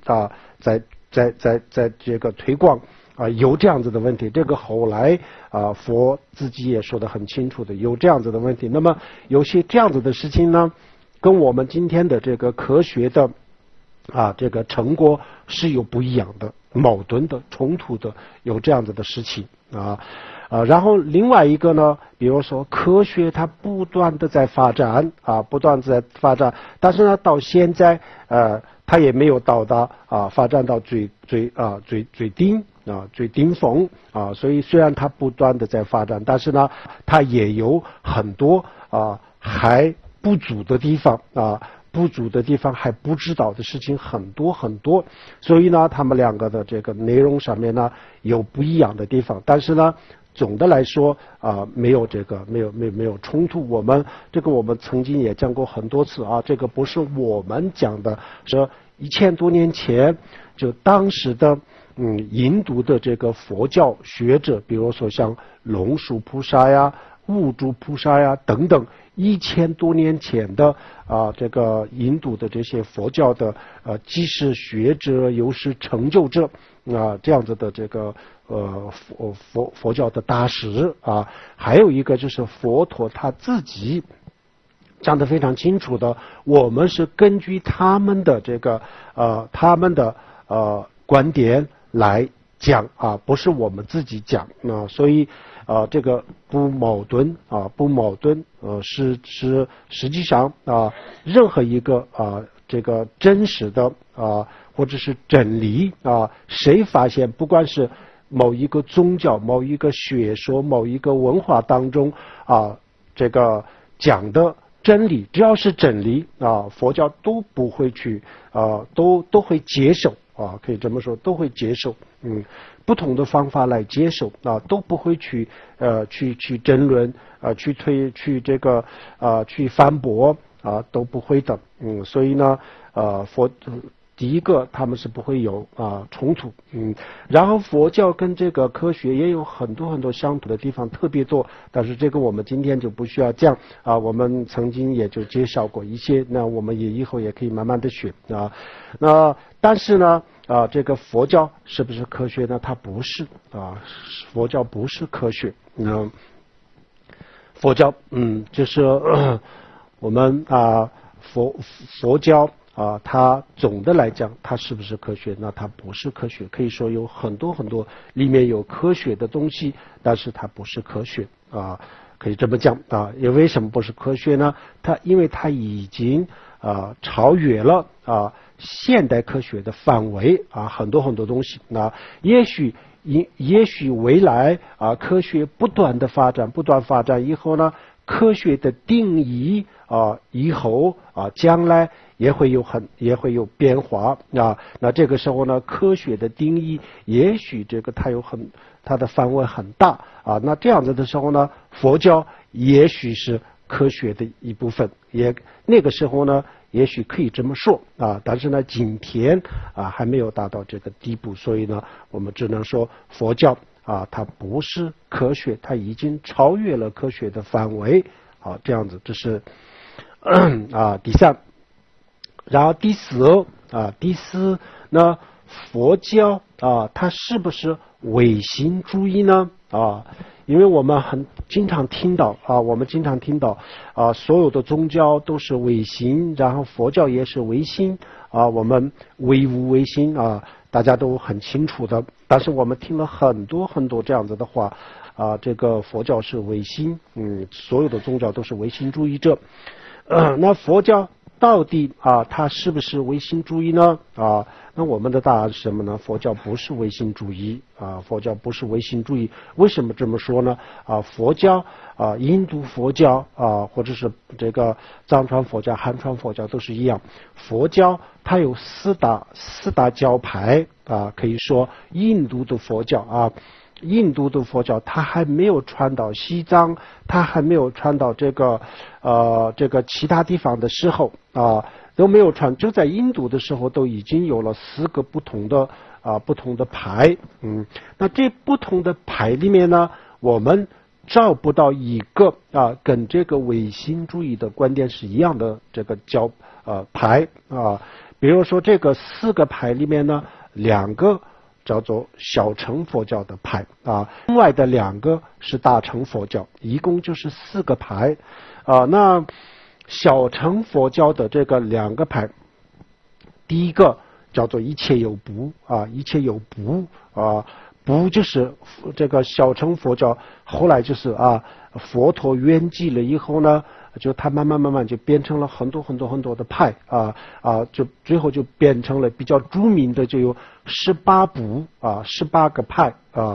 在这个推广有这样子的问题。这个后来佛自己也说得很清楚的，有这样子的问题。那么有些这样子的事情呢，跟我们今天的这个科学的这个成果是有不一样的矛盾的冲突的，有这样子的事情然后另外一个呢，比如说科学它不断的在发展但是呢到现在它也没有到达发展到最顶峰所以虽然它不断的在发展，但是呢它也有很多还不足的地方还不知道的事情很多很多，所以呢他们两个的这个内容上面呢有不一样的地方，但是呢总的来说没有冲突。我们曾经也讲过很多次这个不是我们讲的，是1000多年前就当时的印度的这个佛教学者，比如说像龙树菩萨呀、悟珠菩萨呀等等，1000多年前的这个印度的这些佛教的既是学者又是成就者这样子的这个佛教的大师还有一个就是佛陀他自己讲得非常清楚的，我们是根据他们的这个观点来讲不是我们自己讲所以这个不矛盾是实际上任何一个这个真实的或者是真理谁发现，不管是某一个宗教、某一个学说、某一个文化当中这个讲的真理，只要是真理佛教都不会去都会接受可以这么说，都会接受，不同的方法来接受都不会去争论去这个去反驳都不会的，所以呢第一个他们是不会有冲突，然后佛教跟这个科学也有很多很多相同的地方特别多，但是这个我们今天就不需要讲我们曾经也就介绍过一些，那我们也以后也可以慢慢的学那但是呢这个佛教是不是科学呢？它不是佛教不是科学，佛教就是我们佛教它总的来讲它是不是科学？那它不是科学，可以说有很多很多里面有科学的东西，但是它不是科学可以这么讲也为什么不是科学呢？因为它已经超越了现代科学的范围很多很多东西。那也许未来科学不断发展以后呢，科学的定义以后将来也会有变化那这个时候呢，科学的定义也许这个它的范围很大那这样子的时候呢，佛教也许是科学的一部分，那个时候呢也许可以这么说但是呢今天还没有达到这个地步，所以呢我们只能说佛教它不是科学，它已经超越了科学的范围这样子，这是第三。然后第四呢，佛教它是不是唯心主义呢因为我们经常听到所有的宗教都是唯心，然后佛教也是唯心我们唯物唯心大家都很清楚的，但是我们听了很多很多这样子的话这个佛教是唯心，所有的宗教都是唯心主义者那佛教到底它是不是唯心主义呢那我们的答案是什么呢？佛教不是唯心主义佛教不是唯心主义。为什么这么说呢佛教印度佛教或者是这个藏传佛教、汉传佛教都是一样，佛教它有四大教派可以说印度的佛教它还没有传到西藏，它还没有传到这个其他地方的时候都没有传，就在印度的时候都已经有了4个不同的派那这不同的派里面呢，我们找不到一个跟这个唯心主义的观点是一样的这个派比如说这个4个派里面呢，2个叫做小乘佛教的派另外的2个是大乘佛教，一共就是4个派那小乘佛教的这个2个派，第一个叫做一切有不一切有不不就是这个小乘佛教后来就是佛陀圆寂了以后呢，就它慢慢就变成了很多的派就最后就变成了比较著名的就有18部18个派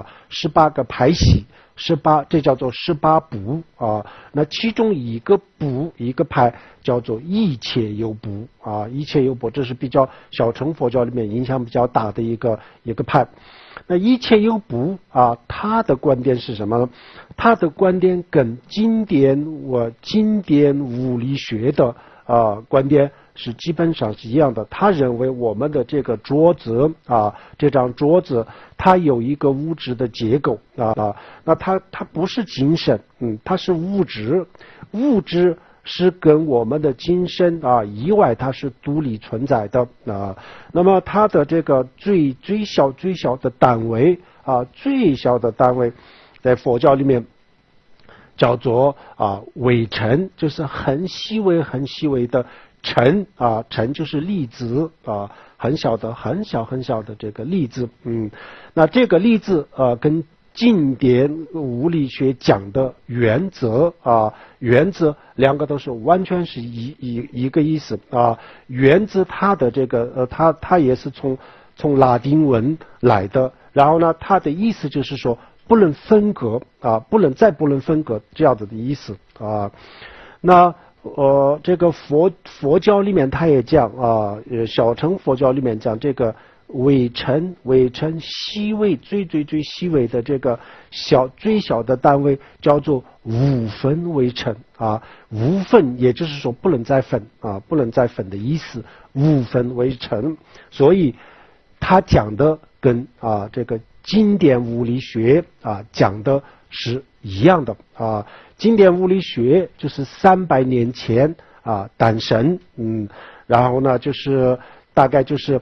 18个派系这叫做18部那其中一个派叫做一切有不一切有不，这是比较小乘佛教里面影响比较大的一个派。那一切有不他的观点是什么呢？他的观点跟经典物理学的观点是基本上是一样的。他认为我们的这个桌子这张桌子它有一个物质的结构那它不是精神它是物质是跟我们的精神以外它是独立存在的那么它的这个最小的单位最小的单位在佛教里面叫做微尘，就是很细微的尘尘就是粒子很小的这个粒子那这个粒子跟经典物理学讲的原则原则2个都是完全是一个意思原则它的这个它也是从拉丁文来的然后呢，它的意思就是说不能分割啊，不能分割这样子的意思啊。那这个佛教里面他也讲啊，小乘佛教里面讲这个微尘细微最细微的这个最小的单位叫做无分微尘啊，无分也就是说不能再分啊，不能再分的意思，无分微尘。所以他讲的跟这个经典物理学讲的是一样的啊。经典物理学就是300年前诞生，然后呢就是大概就是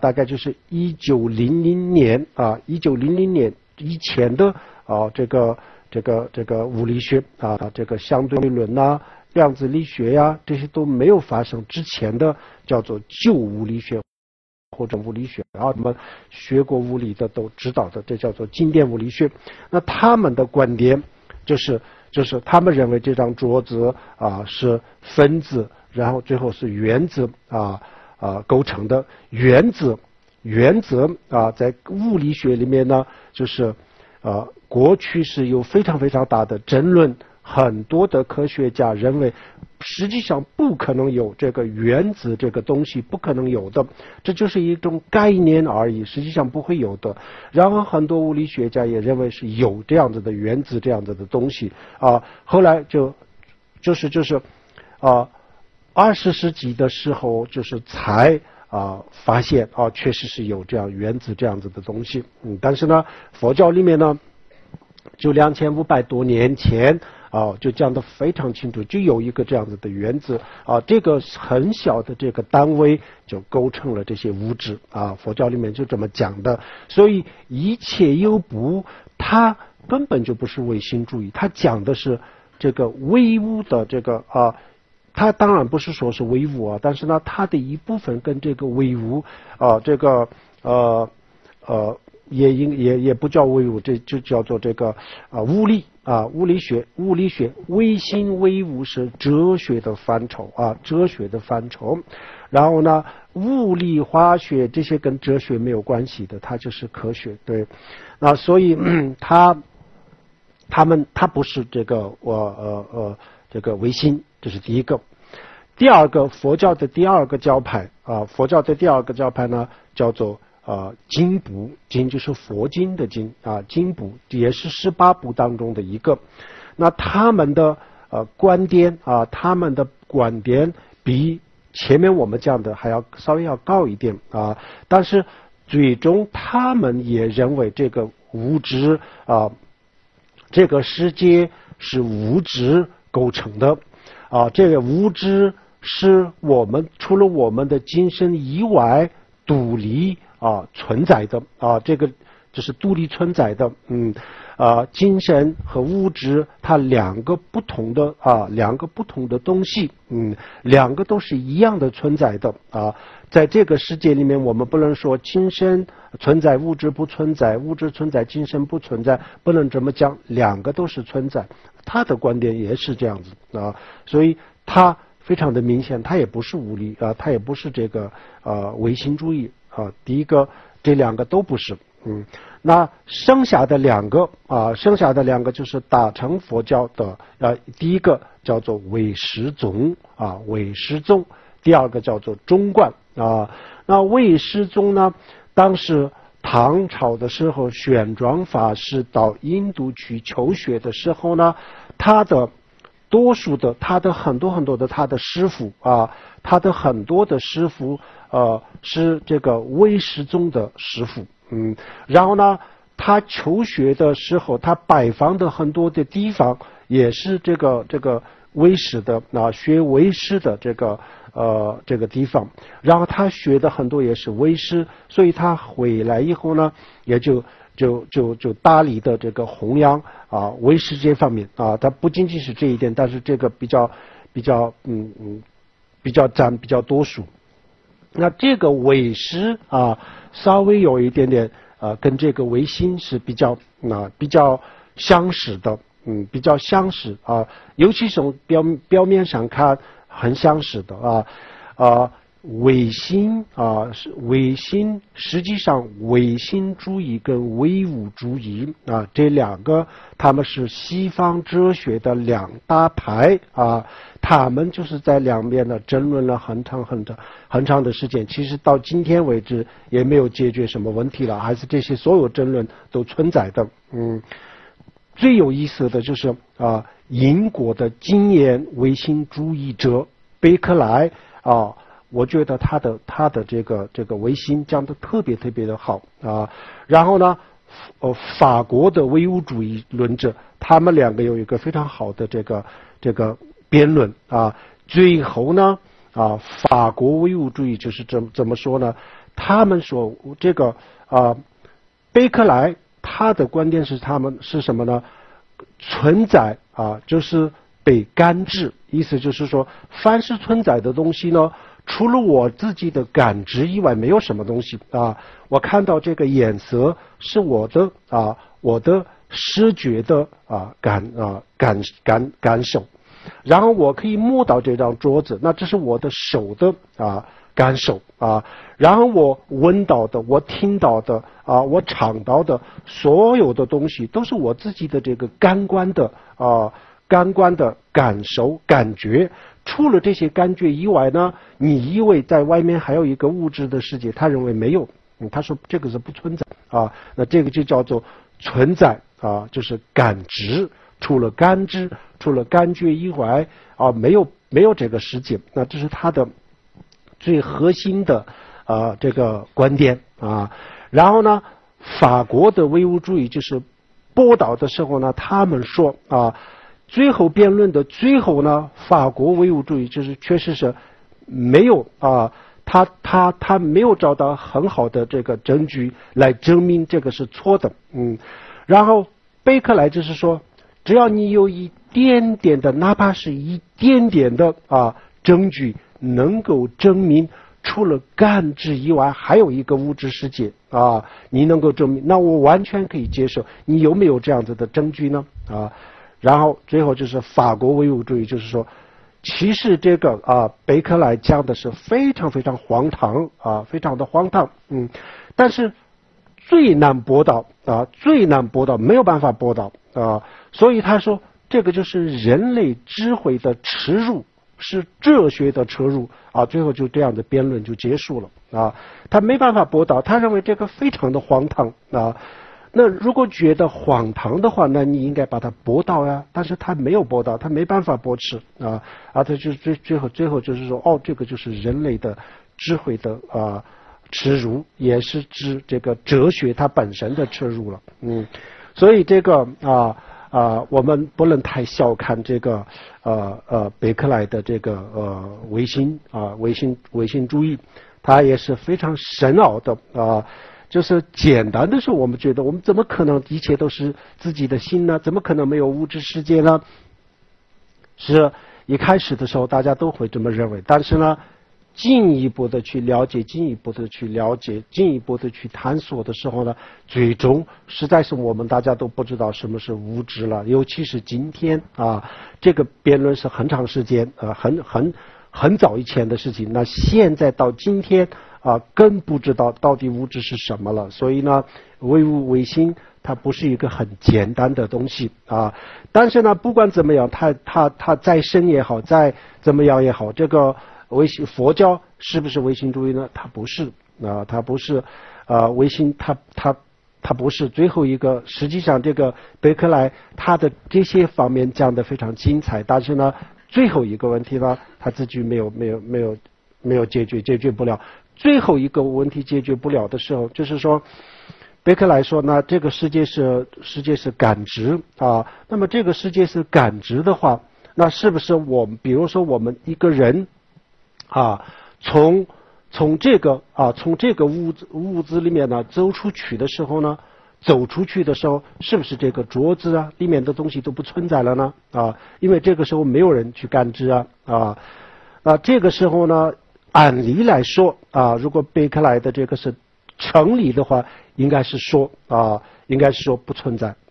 1900年1900年以前的这个物理学这个相对论量子力学这些都没有发生之前的叫做旧物理学或者物理学，我们学过物理的都知道的，这叫做经典物理学。那他们的观点就是他们认为这张桌子是分子，然后最后是原子构成的。原子在物理学里面呢，就是过去是有非常非常大的争论，很多的科学家认为实际上不可能有这个原子这个东西，不可能有的，这就是一种概念而已，实际上不会有的。然后很多物理学家也认为是有这样子的原子这样子的东西后来就是20世纪的时候就是才发现确实是有这样原子这样子的东西。但是呢，佛教里面呢就2500多年前就讲得非常清楚，就有一个这样子的原子这个很小的这个单位就构成了这些物质佛教里面就这么讲的。所以一切有部它根本就不是唯心主义，它讲的是这个唯物的这个它当然不是说是唯物但是呢，它的一部分跟这个唯物这个也不叫唯物，这就叫做这个物理物理学唯心唯物是哲学的范畴哲学的范畴。然后呢，物理化学这些跟哲学没有关系的，它就是科学。对，所以它不是这个这个唯心，这是第一个。第二个，佛教的第二个教派呢叫做经部，经就是佛经的经经部也是18部当中的一个。那他们的观点比前面我们讲的还要稍微要高一点但是最终他们也认为这个物质这个世界是物质构成的这个物质是我们除了我们的精神以外独立存在的这个就是独立存在的精神和物质它两个不同的东西两个都是一样的存在的在这个世界里面，我们不能说精神存在物质不存在，物质存在精神不存在，不能这么讲，两个都是存在。他的观点也是这样子所以他非常的明显，他也不是物理他也不是这个唯心主义第一个这两个都不是那剩下的两个就是大乘佛教的第一个叫做唯识宗唯识宗，第二个叫做中观那唯识宗呢，当时唐朝的时候，玄奘法师到印度去求学的时候呢，他的多数的他的很多的他的师傅他的很多的师傅是这个唯识宗的师傅然后呢他求学的时候，他拜访的很多的地方也是这个唯识的学唯识的这个地方，然后他学的很多也是唯识，所以他回来以后呢，也就大力的这个弘扬唯识这方面他不仅仅是这一点，但是这个比较占比较多数。那这个唯识稍微有一点点跟这个唯心是比较相似的比较相似尤其从表面上看很相似的唯心是唯心，实际上唯心主义跟唯物主义这两个他们是西方哲学的两大派他们就是在两边呢争论了很长的时间，其实到今天为止也没有解决什么问题了，还是这些所有争论都存在的。最有意思的就是英国的经验唯心主义者贝克莱我觉得他的这个唯心讲得特别的好然后呢法国的唯物主义论者他们两个有一个非常好的这个辩论最后呢法国唯物主义就是怎么说呢，他们说这个贝克莱他的观点是什么呢，存在就是被感知，意思就是说凡是存在的东西呢，除了我自己的感知以外没有什么东西我看到这个颜色是我的视觉的感受，然后我可以摸到这张桌子，那这是我的手的感受然后我闻到的，我听到的我尝到的所有的东西都是我自己的这个感官的感受感觉，除了这些感觉以外呢，你以为在外面还有一个物质的世界，他认为没有他说这个是不存在那这个就叫做存在就是感知，除了感知除了感觉以外没有这个世界，那这是他的最核心的这个观点然后呢法国的唯物主义就是驳倒的时候呢，他们说最后辩论的最后呢，法国唯物主义就是确实是没有他没有找到很好的这个证据来证明这个是错的然后贝克莱就是说，只要你有一点点的，哪怕是一点点的证据能够证明除了感知以外还有一个物质世界你能够证明，那我完全可以接受，你有没有这样子的证据呢然后最后就是法国唯物主义，就是说其实这个贝克莱讲的是非常荒唐非常的荒唐但是最难驳倒没有办法驳倒所以他说这个就是人类智慧的耻辱，是哲学的耻辱最后就这样的辩论就结束了他没办法驳倒，他认为这个非常的荒唐那如果觉得荒唐的话，那你应该把它驳倒呀，但是他没有驳倒，他没办法驳斥他就最后就是说这个就是人类的智慧的耻辱，也是指这个哲学它本身的耻辱了所以这个我们不能太小看这个贝克莱的这个唯心主义，它也是非常深奥的就是简单的时候我们觉得我们怎么可能一切都是自己的心呢，怎么可能没有物质世界呢，是一开始的时候大家都会这么认为，但是呢进一步的去了解进一步的去探索的时候呢，最终实在是我们大家都不知道什么是物质了，尤其是今天这个辩论是很长时间很早以前的事情，那现在到今天更不知道到底物质是什么了，所以呢唯物唯心它不是一个很简单的东西但是呢不管怎么样，它再深也好，再怎么样也好，这个佛教是不是唯心主义呢？它不是它不是唯心，它不是最后一个。实际上这个贝克莱他的这些方面讲得非常精彩，但是呢最后一个问题呢他自己没有解决不了。最后一个问题解决不了的时候，就是说贝克莱说呢这个世界是感知那么这个世界是感知的话，那是不是我们比如说我们一个人从这个屋子里面呢走出去的时候呢，是不是这个桌子里面的东西都不存在了呢因为这个时候没有人去感知这个时候呢按理来说如果贝克莱的这个是成立的话，应该是说不存在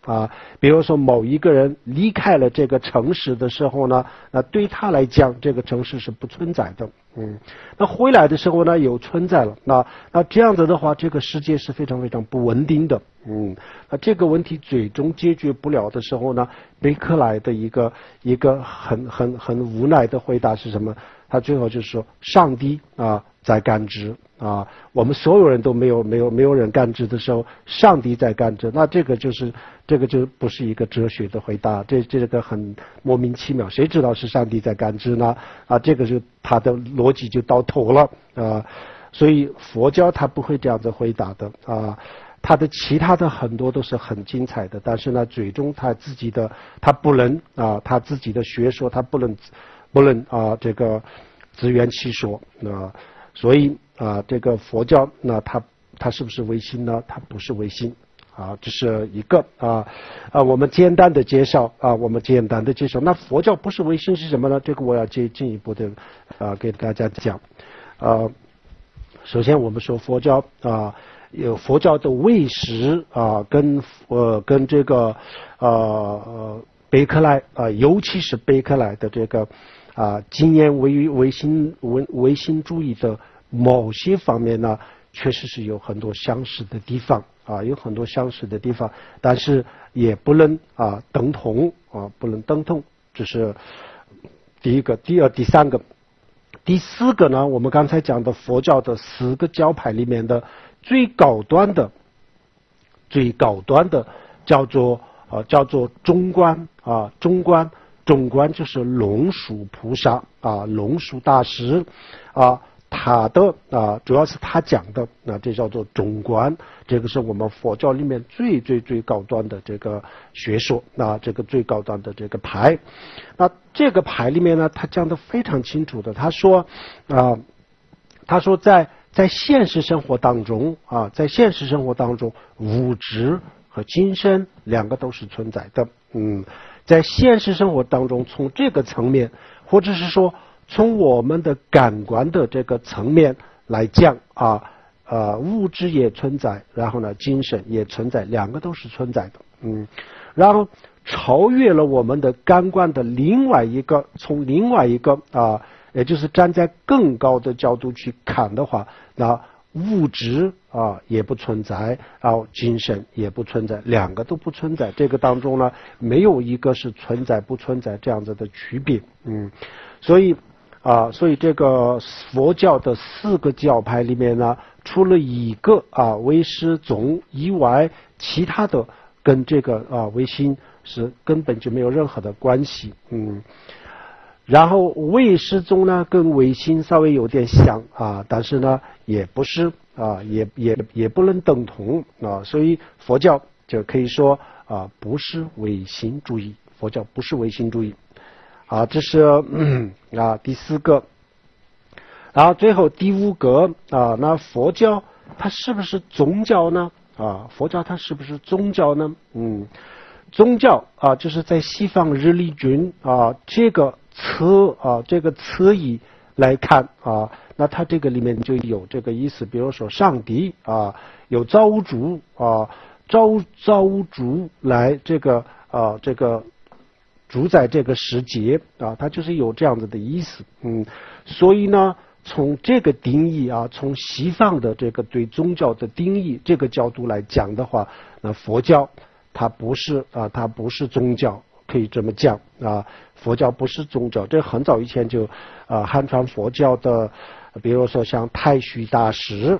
啊。比如说某一个人离开了这个城市的时候呢，那对他来讲这个城市是不存在的。那回来的时候呢有存在了，那这样子的话，这个世界是非常非常不稳定的。那这个问题最终解决不了的时候呢，贝克莱的一个很无奈的回答是什么？他最后就是说，上帝在干支我们所有人都没有人干支的时候，上帝在干支。那这个就不是一个哲学的回答，这个很莫名其妙，谁知道是上帝在干支呢？这个就他的逻辑就到头了所以佛教他不会这样子回答的他的其他的很多都是很精彩的，但是呢，最终他不能他自己的学说他不能这个自圆其说所以这个佛教那它是不是唯心呢？它不是唯心这是一个我们简单的介绍那佛教不是唯心是什么呢？这个我要进一步的给大家讲首先我们说佛教有佛教的唯识跟这个贝克莱尤其是贝克莱的这个经验唯心主义的某些方面呢，确实是有很多相似的地方有很多相似的地方，但是也不能等同不能等同。这是第一个。第二、第三个。第四个呢，我们刚才讲的佛教的4个教派里面的最高端的叫做中观中观就是龙树菩萨龙树大师他的主要是他讲的这叫做中观，这个是我们佛教里面最高端的这个学说这个最高端的这个派。那这个派里面呢，他讲得非常清楚的，他说在现实生活当中物质和精神两个都是存在的在现实生活当中，从这个层面，或者是说从我们的感官的这个层面来讲物质也存在，然后呢精神也存在，两个都是存在的然后超越了我们的感官的从另外一个也就是站在更高的角度去看的话，那物质也不存在，然后精神也不存在，两个都不存在。这个当中呢，没有一个是存在不存在这样子的区别。所以这个佛教的4个教派里面呢，除了一个唯识宗以外，其他的跟这个唯心是根本就没有任何的关系。然后唯识宗呢跟唯心稍微有点像但是呢也不是也不能等同所以佛教就可以说不是唯心主义，佛教不是唯心主义这是第4个。然后最后第5个那佛教它是不是宗教呢？佛教它是不是宗教呢？宗教就是在西方日力军这个词义来看那它这个里面就有这个意思，比如说上帝有造物主造物主来这个主宰这个世界它就是有这样子的意思。所以呢，从这个定义从西方的这个对宗教的定义这个角度来讲的话，那佛教它不是宗教，可以这么讲佛教不是宗教。这很早以前就汉传佛教的，比如说像太虚大师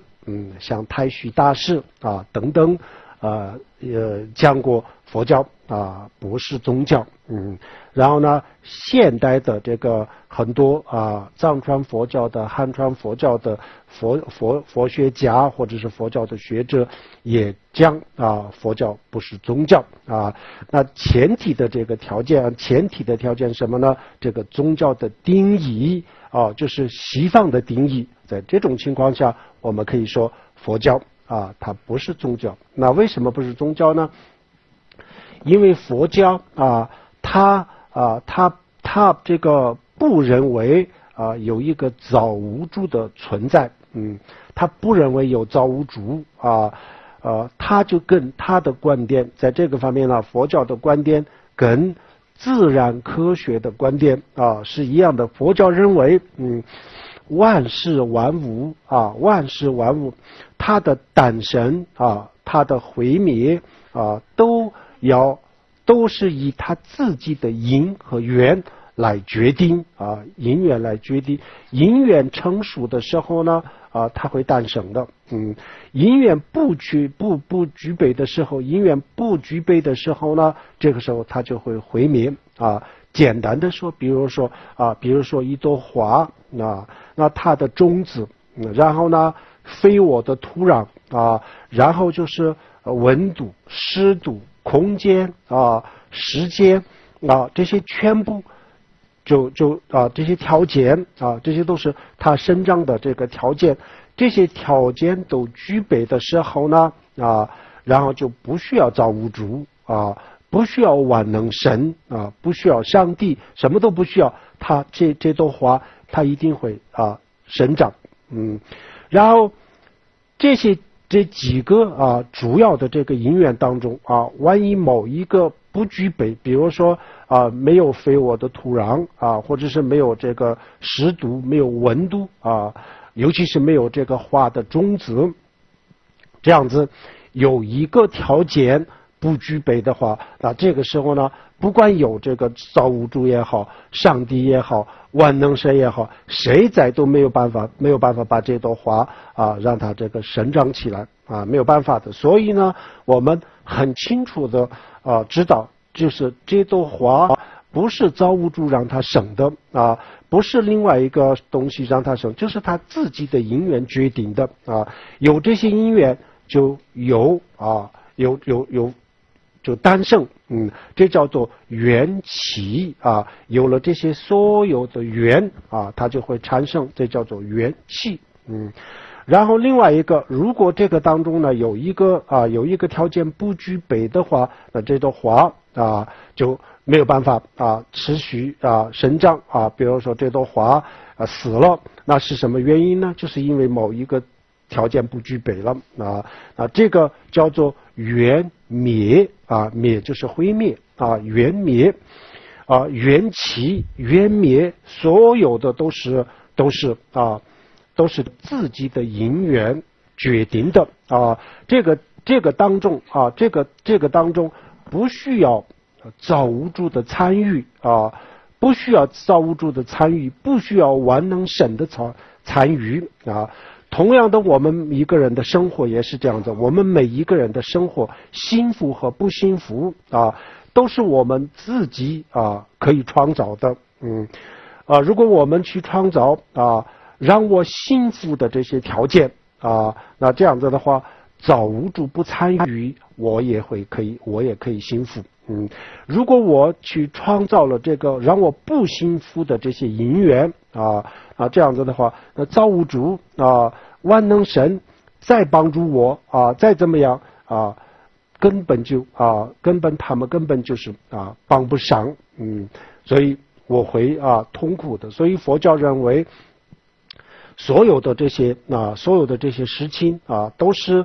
等等讲过佛教不是宗教。然后呢，现代的这个很多藏传佛教的、汉传佛教的佛学家或者是佛教的学者也讲佛教不是宗教那前提的条件什么呢？这个宗教的定义就是西方的定义。在这种情况下，我们可以说佛教它不是宗教。那为什么不是宗教呢？因为佛教它这个不认为有一个造物主的存在。它不认为有造物主他就跟他的观点在这个方面呢，佛教的观点跟自然科学的观点是一样的。佛教认为，万事万物万事万物，它的诞生它的毁灭都是以它自己的因和缘来决定因缘来决定。因缘成熟的时候呢它会诞生的。因缘不具备的时候，因缘不具备的时候呢，这个时候它就会毁灭简单的说，比如说一朵花那它的种子，然后呢肥沃的土壤然后就是温度、湿度、空间时间这些全部这些条件这些都是它生长的这个条件。这些条件都具备的时候呢然后就不需要造物主不需要万能神不需要上帝，什么都不需要，它这朵花它一定会生长。然后这几个主要的这个因缘当中万一某一个不具备，比如说没有肥沃的土壤或者是没有这个湿度，没有温度尤其是没有这个花的种子，这样子有一个条件不具备的话，那这个时候呢，不管有这个造物主也好，上帝也好，万能神也好，谁在都没有办法把这朵花让它这个生长起来没有办法的。所以呢，我们很清楚的知道，就是这朵花不是造物主让它生的不是另外一个东西让它生，就是它自己的因缘决定的有这些因缘就有就诞生这叫做缘起有了这些所有的缘它就会产生，这叫做缘起然后另外一个，如果这个当中呢有一个条件不具备的话，那这朵花就没有办法持续生长比如说这朵花死了，那是什么原因呢？就是因为某一个条件不具备了这个叫做缘灭灭就是毁灭缘灭缘起缘灭，所有的都是自己的因缘决定的这个当中这个当中不需要造物主的参与不需要造物主的参与，不需要万能神的参与同样的，我们一个人的生活也是这样子，我们每一个人的生活幸福和不幸福都是我们自己可以创造的如果我们去创造让我幸福的这些条件那这样子的话，造物主不参与，我也可以幸福如果我去创造了这个让我不幸福的这些因缘这样子的话，那造物主万能神再帮助我再怎么样根本他们根本就是帮不上所以我会痛苦的。所以佛教认为所有的这些事情都是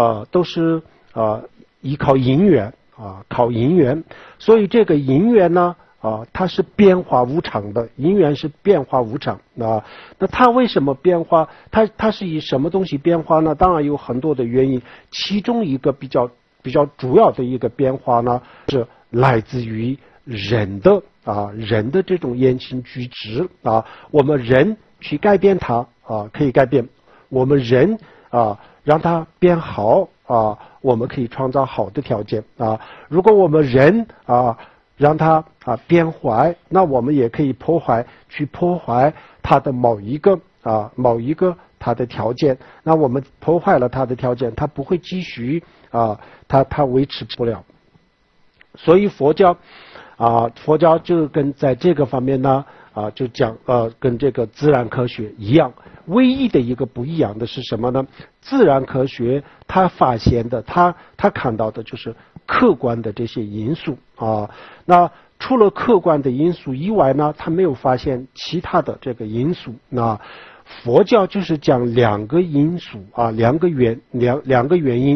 依靠因缘靠因缘。所以这个因缘呢它是变化无常的，因缘是变化无常那它为什么变化？它是以什么东西变化呢？当然有很多的原因，其中一个比较主要的一个变化呢，是来自于人的这种言行举止我们人去改变它可以改变，我们人让它变好我们可以创造好的条件如果我们人让它变坏，那我们也可以去破坏它的某一个它的条件。那我们破坏了它的条件，它不会继续它维持不了。所以佛教就跟在这个方面呢就讲跟这个自然科学一样，唯一的一个不一样的是什么呢？自然科学它发现的它看到的就是客观的这些因素那除了客观的因素以外呢，它没有发现其他的这个因素。那佛教就是讲两个因素两个原因，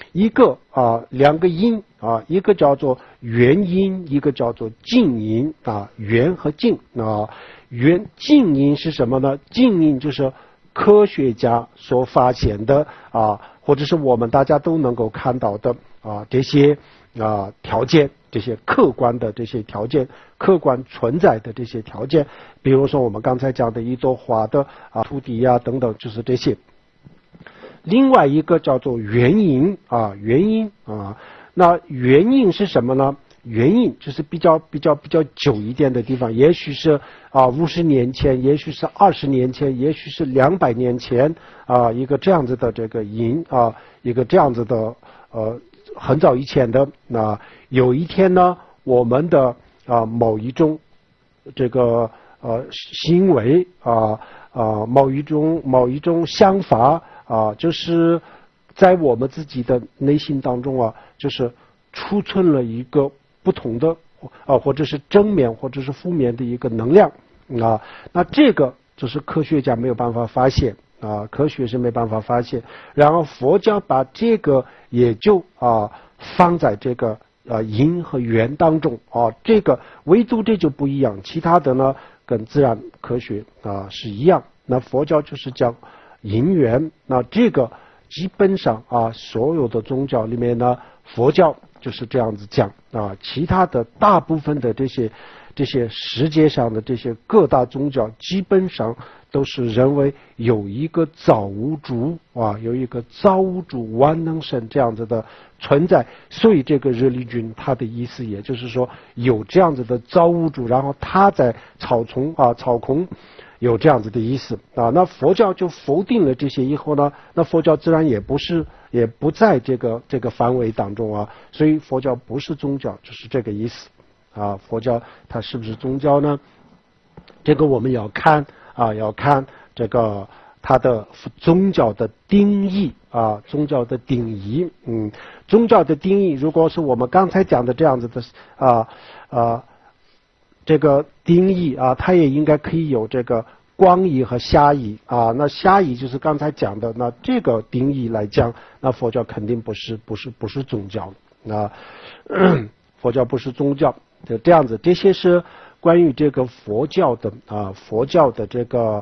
两个音一个叫做元音，一个叫做静音元和静静音是什么呢？静音就是科学家所发现的或者是我们大家都能够看到的这些条件，这些客观的这些条件，客观存在的这些条件，比如说我们刚才讲的一朵花的土地等等，就是这些。另外一个叫做元音那元音是什么呢？元音就是比较久一点的地方，也许是50年前，也许是20年前，也许是200年前一个这样子的这个音一个这样子的很早以前的有一天呢，我们的某一种这个行为某一种想法就是在我们自己的内心当中就是储存了一个不同的或者是正面或者是负面的一个能量那这个就是科学家没有办法发现科学是没办法发现，然后佛教把这个也就放在这个因和缘当中这个唯独这就不一样，其他的呢跟自然科学是一样。那佛教就是讲因缘，那这个基本上所有的宗教里面呢，佛教就是这样子讲其他的大部分的这些世界上的这些各大宗教基本上都是认为有一个造物主有一个造物主万能神这样子的存在，所以这个日历军它的意思也就是说有这样子的造物主，然后他在操控有这样子的意思那佛教就否定了这些以后呢，那佛教自然也不在这个范围当中所以佛教不是宗教，就是这个意思佛教它是不是宗教呢？这个我们要看这个它的宗教的定义宗教的定义宗教的定义如果是我们刚才讲的这样子的这个定义它也应该可以有这个光义和狭义那狭义就是刚才讲的，那这个定义来讲，那佛教肯定不是宗教佛教不是宗教，就这样子。这些是关于这个佛教的这个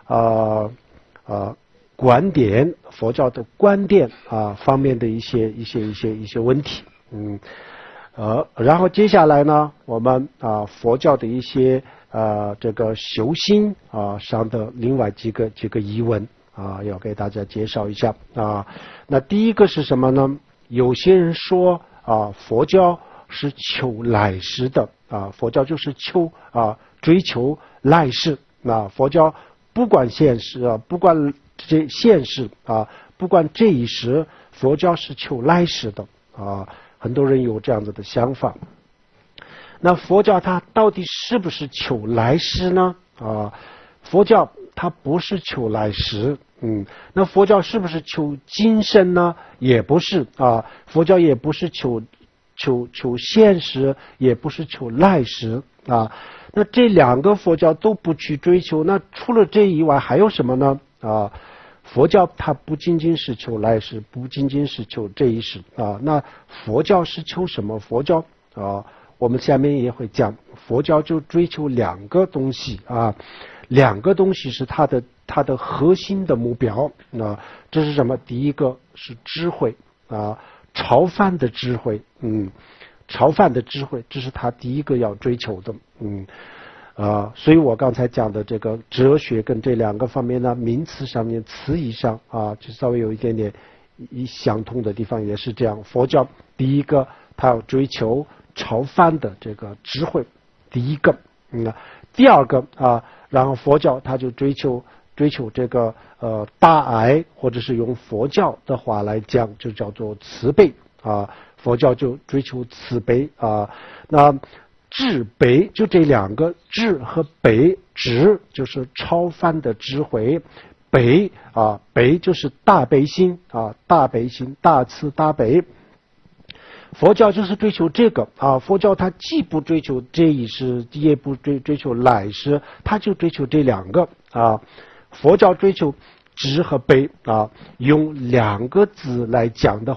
观点，佛教的观点方面的一些问题然后接下来呢，我们佛教的一些这个修心上的另外几个疑问要给大家介绍一下那第一个是什么呢？有些人说佛教是求来世的佛教就是追求来世佛教不管现实不管这现实不管这一时，佛教是求来世的很多人有这样子的想法。那佛教它到底是不是求来世呢佛教它不是求来世那佛教是不是求今生呢？也不是佛教也不是求现实，也不是求来世那这两个佛教都不去追求，那除了这以外还有什么呢佛教它不仅仅是求来世，不仅仅是求这一世那佛教是求什么？佛教我们下面也会讲，佛教就追求两个东西两个东西是它的核心的目标这是什么？第一个是智慧超凡的智慧超凡的智慧，这是他第一个要追求的所以我刚才讲的这个哲学跟这两个方面呢，名词上面词义上就稍微有一点点相同的地方，也是这样。佛教第一个他要追求超凡的这个智慧，第一个第二个然后佛教他就追求这个大爱，或者是用佛教的话来讲就叫做慈悲佛教就追求慈悲那智悲就这两个，智和悲，智就是超凡的智慧，悲悲就是大悲心大悲心，大慈大悲。佛教就是追求这个佛教它既不追求这一世，也不追求来世，它就追求这两个佛教追求智和悲用两个字来讲的话，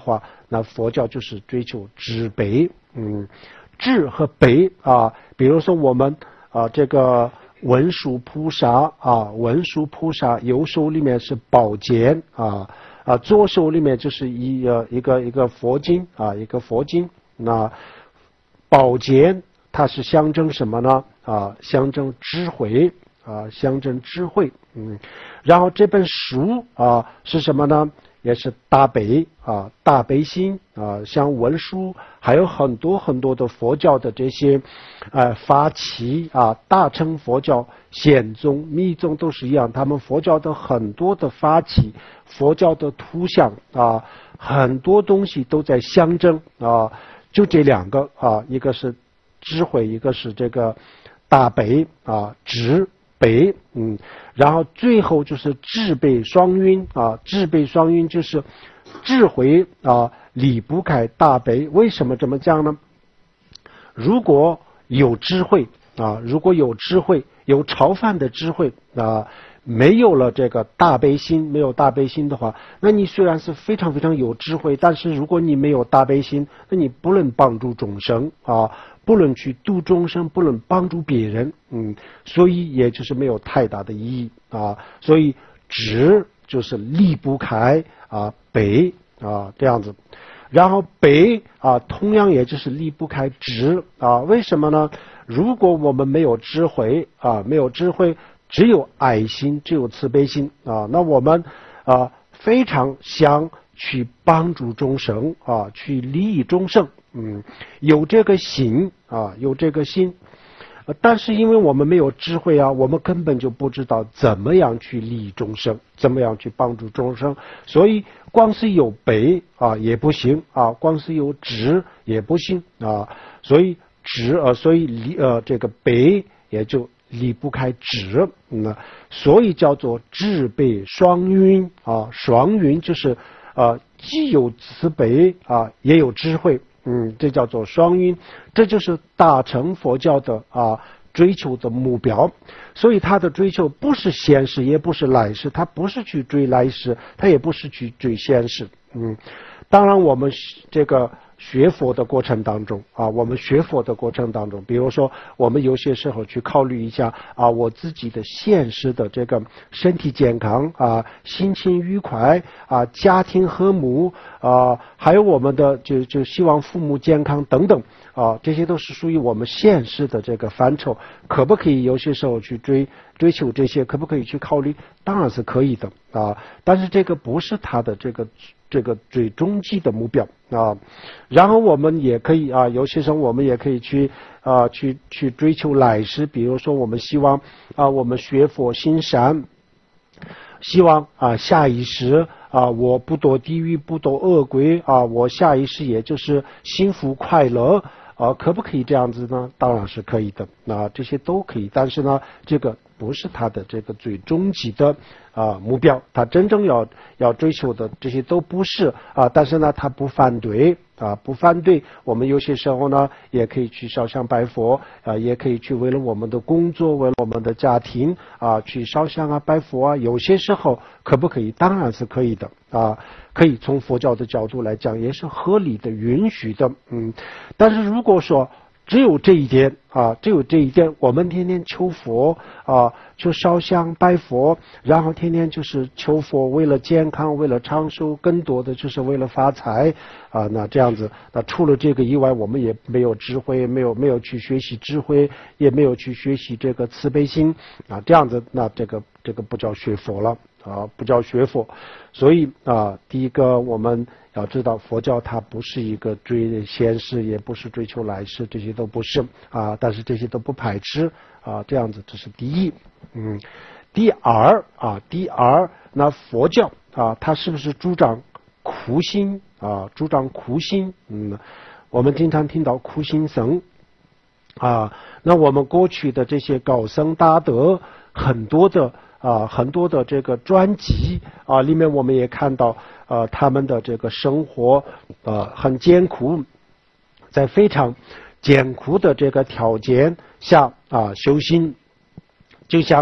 那佛教就是追求知北，智和北啊，比如说我们这个文殊菩萨文殊菩萨右手里面是宝剑左手里面就是一个佛经一个佛经。那宝剑它是象征什么呢？象征智慧象征智慧。然后这本书是什么呢？也是大悲大悲心像文殊，还有很多很多的佛教的这些法器大乘佛教显宗密宗都是一样，他们佛教的很多的法器，佛教的图像很多东西都在象征就这两个一个是智慧，一个是这个大悲智北。然后最后就是智北双运智北双运就是智慧离不开大悲。为什么这么讲呢？如果有智慧如果有智慧，有超凡的智慧没有了这个大悲心，没有大悲心的话，那你虽然是非常非常有智慧，但是如果你没有大悲心，那你不能帮助众生不能去度众生，不能帮助别人所以也就是没有太大的意义所以智就是离不开悲这样子。然后悲同样也就是离不开智为什么呢？如果我们没有智慧没有智慧，只有爱心，只有慈悲心那我们非常想去帮助众生去利益众生有这个心有这个心但是因为我们没有智慧我们根本就不知道怎么样去利益众生，怎么样去帮助众生，所以光是有悲也不行光是有智也不行所以这个悲也就离不开智所以叫做智悲双运双运就是既有慈悲也有智慧这叫做双运，这就是大乘佛教的追求的目标。所以他的追求不是现世，也不是来世，他不是去追来世，他也不是去追现世当然我们这个学佛的过程当中我们学佛的过程当中，比如说我们有些时候去考虑一下我自己的现实的这个身体健康心情愉快家庭和睦还有我们的就希望父母健康等等这些都是属于我们现实的这个范畴，可不可以有些时候去追求这些，可不可以去考虑？当然是可以的但是这个不是他的这个最终极的目标然后我们也可以有些时候我们也可以去追求来世，比如说我们希望我们学佛行善，希望下一世我不堕地狱，不堕恶鬼我下一世也就是幸福快乐可不可以这样子呢？当然是可以的这些都可以，但是呢这个不是他的这个最终极的目标，他真正要追求的这些都不是但是呢他不反对不反对。我们有些时候呢也可以去烧香拜佛也可以去为了我们的工作，为了我们的家庭去烧香拜佛有些时候可不可以？当然是可以的可以从佛教的角度来讲也是合理的允许的但是如果说只有这一点我们天天求佛就烧香拜佛，然后天天就是求佛为了健康，为了长寿，更多的就是为了发财那这样子，那除了这个以外我们也没有智慧，没有去学习智慧，也没有去学习这个慈悲心这样子，那这个不叫学佛了不叫学佛。所以第一个我们要知道佛教它不是一个追现世，也不是追求来世，这些都不是但是这些都不排斥这样子，这是第一第二那佛教它是不是主张苦心主张苦心我们经常听到苦行僧那我们过去的这些高僧大德很多的这个专辑里面我们也看到他们的这个生活很艰苦，在非常艰苦的这个条件下修行，就像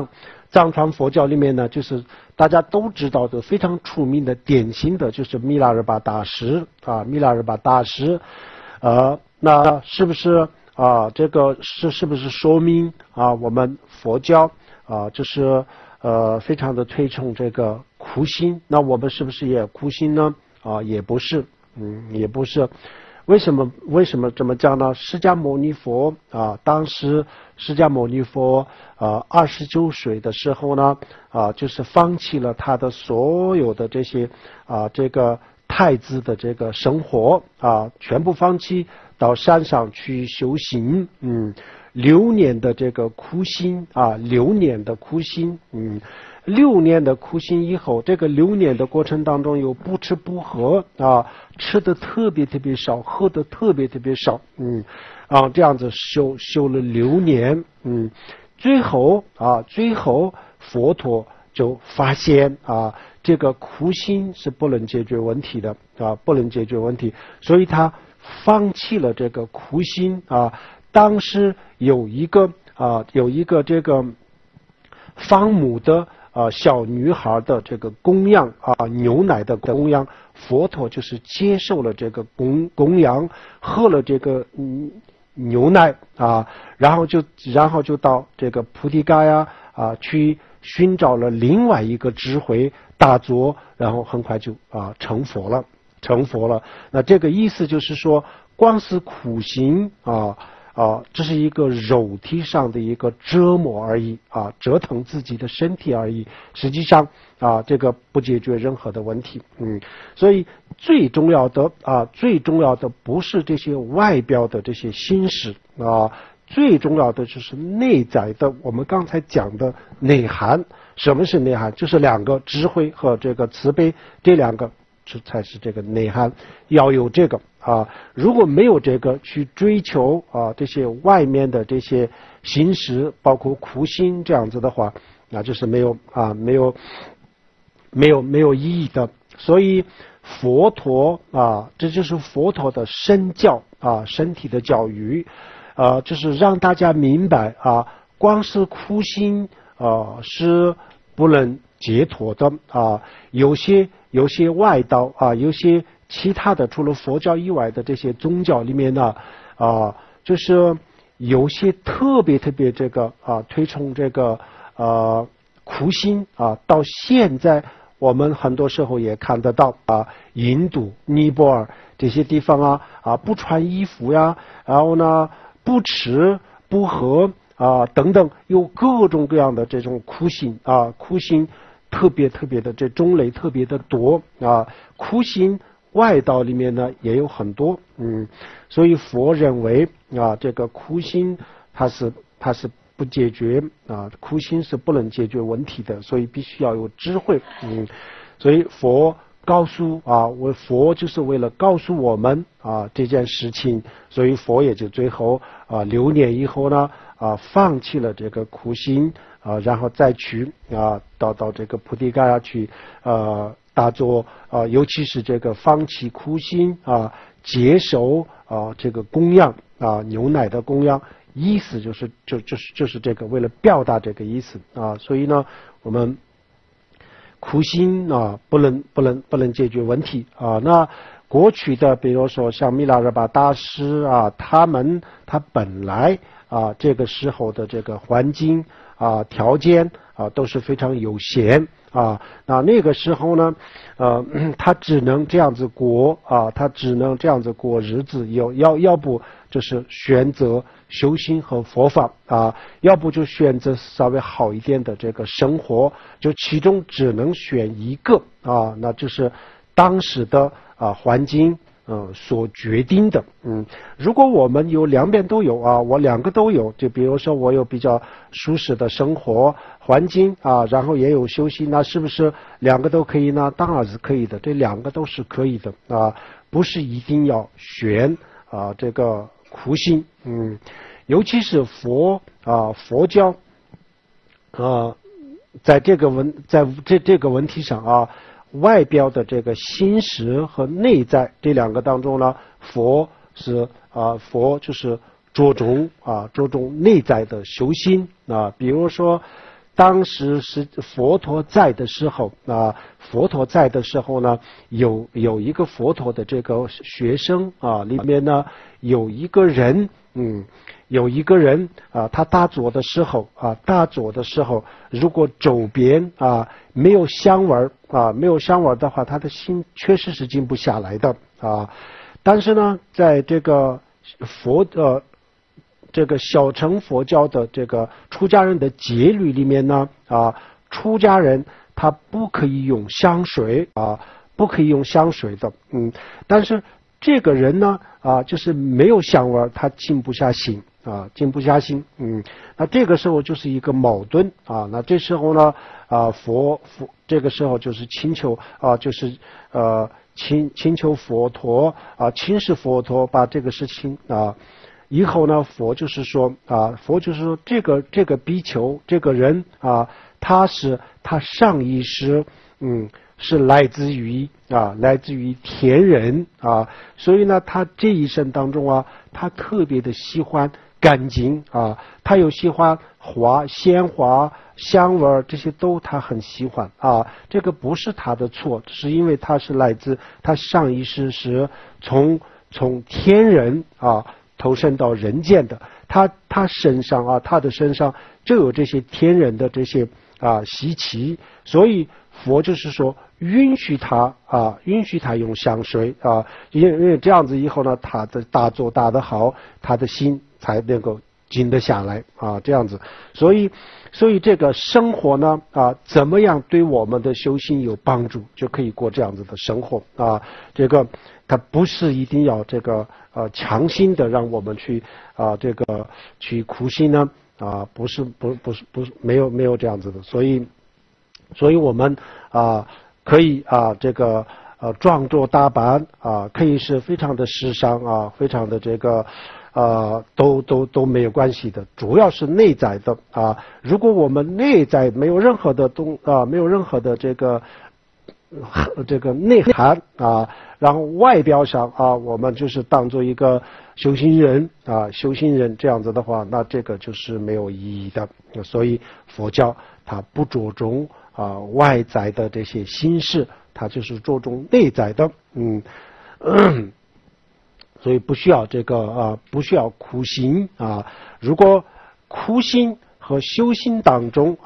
藏传佛教里面呢，就是大家都知道的非常出名的典型的就是密勒日巴大师啊，密勒日巴大师，那是不是啊？这个是不是说明啊？我们佛教啊，就是非常的推崇这个苦心，那我们是不是也苦心呢？啊，也不是，也不是。为什么这么讲呢？释迦牟尼佛啊，当时释迦牟尼佛29岁的时候呢，就是放弃了他的所有的这些这个太子的这个生活全部放弃，到山上去修行，6年的这个苦心6年的苦心，6年的苦心以后，这个6年的过程当中有不吃不喝吃的特别特别少，喝的特别特别少，这样子修了6年，最后佛陀就发现这个苦心是不能解决问题的不能解决问题，所以他放弃了这个苦心当时有一个这个方母的小女孩的这个供养牛奶的供养，佛陀就是接受了这个供养，喝了这个牛奶然后就到这个菩提伽去寻找了另外一个智慧大作，然后很快就成佛了。那这个意思就是说，光是苦行这是一个肉体上的一个折磨而已折腾自己的身体而已，实际上这个不解决任何的问题所以最重要的不是这些外表的这些心事最重要的就是内在的我们刚才讲的内涵。什么是内涵？就是2个，智慧和这个慈悲，这2个这才是这个内涵，要有这个如果没有这个去追求这些外面的这些心事，包括苦心这样子的话，那就是没有意义的。所以佛陀这就是佛陀的身教身体的教育就是让大家明白光是苦心是不能解脱的有些外道有些其他的除了佛教以外的这些宗教里面呢就是有些特别这个推崇这个苦心到现在我们很多时候也看得到印度、尼泊尔这些地方不穿衣服呀，然后呢不吃不喝等等，有各种各样的这种苦心苦心特别的这种类特别的多苦心外道里面呢也有很多所以佛认为这个苦心它是不解决苦心是不能解决问题的，所以必须要有智慧所以佛告诉佛就是为了告诉我们这件事情，所以佛也就最后6年以后呢放弃了这个苦心然后再去到这个菩提伽去大作尤其是这个放弃苦心接受这个供养牛奶的供养，意思就是这个为了表达这个意思所以呢我们苦心不能解决问题那过去的比如说像密勒日巴大师他本来这个时候的这个环境条件都是非常有限那个时候呢他只能这样子过日子，要不就是选择修行和佛法要不就选择稍微好一点的这个生活，就其中只能选一个那就是当时的环境所决定的如果我们有2边都有我2个都有，就比如说我有比较舒适的生活环境然后也有休息，那是不是2个都可以呢？当然是可以的，这2个都是可以的不是一定要选这个苦心尤其是佛教在这个问题上外表的这个心识和内在这2个当中呢，佛就是着重内在的修心比如说当时是佛陀在的时候啊，佛陀在的时候呢，有一个佛陀的这个学生啊，里面呢有一个人，有一个人啊，他打坐的时候，如果周边啊没有香味的话，他的心确实是静不下来的啊。但是呢，在这个这个小乘佛教的这个出家人的戒律里面呢，出家人他不可以用香水啊，不可以用香水的，但是这个人呢，就是没有香味，他静不下心啊，静不下心，那这个时候就是一个矛盾啊，那这时候呢，佛这个时候就是请求请求佛陀请示佛陀把这个事情以后呢，佛就是说这个比丘这个人他上意识是来自于天人所以呢，他这一生当中他特别的喜欢干净他又喜欢鲜花香味这些都他很喜欢这个不是他的错，是因为他是来自他上意识是从天人投身到人间的，他身上他的身上就有这些天人的这些习气，所以佛就是说允许他用香水因为这样子以后呢，他的打坐打得好，他的心才能够静得下来这样子，所以这个生活呢怎么样对我们的修行有帮助，就可以过这样子的生活这个它不是一定要这个强行的让我们去去苦行呢不是没有这样子的，所以我们可以这个装作打扮可以是非常的时尚非常的这个都没有关系的，主要是内在的如果我们内在没有任何的没有任何的这个内涵然后外表上我们就是当做一个修行人这样子的话，那这个就是没有意义的。所以佛教它不着重外在的这些形式，它就是着重内在的所以不需要不需要苦行如果苦行和修行当中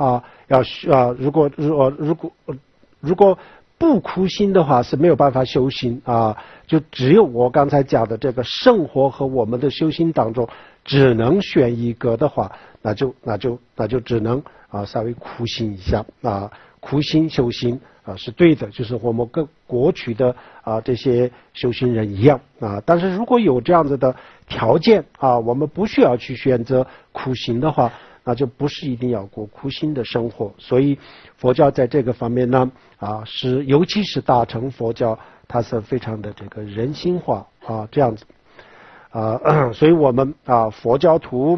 如果不苦心的话是没有办法修行就只有我刚才讲的这个生活和我们的修行当中只能选一个的话，那就只能稍微苦心一下苦心修行是对的，就是我们跟过去的这些修行人一样但是如果有这样子的条件我们不需要去选择苦行的话，那就不是一定要过苦行的生活。所以佛教在这个方面呢尤其是大乘佛教，它是非常的这个人性化这样子所以我们佛教徒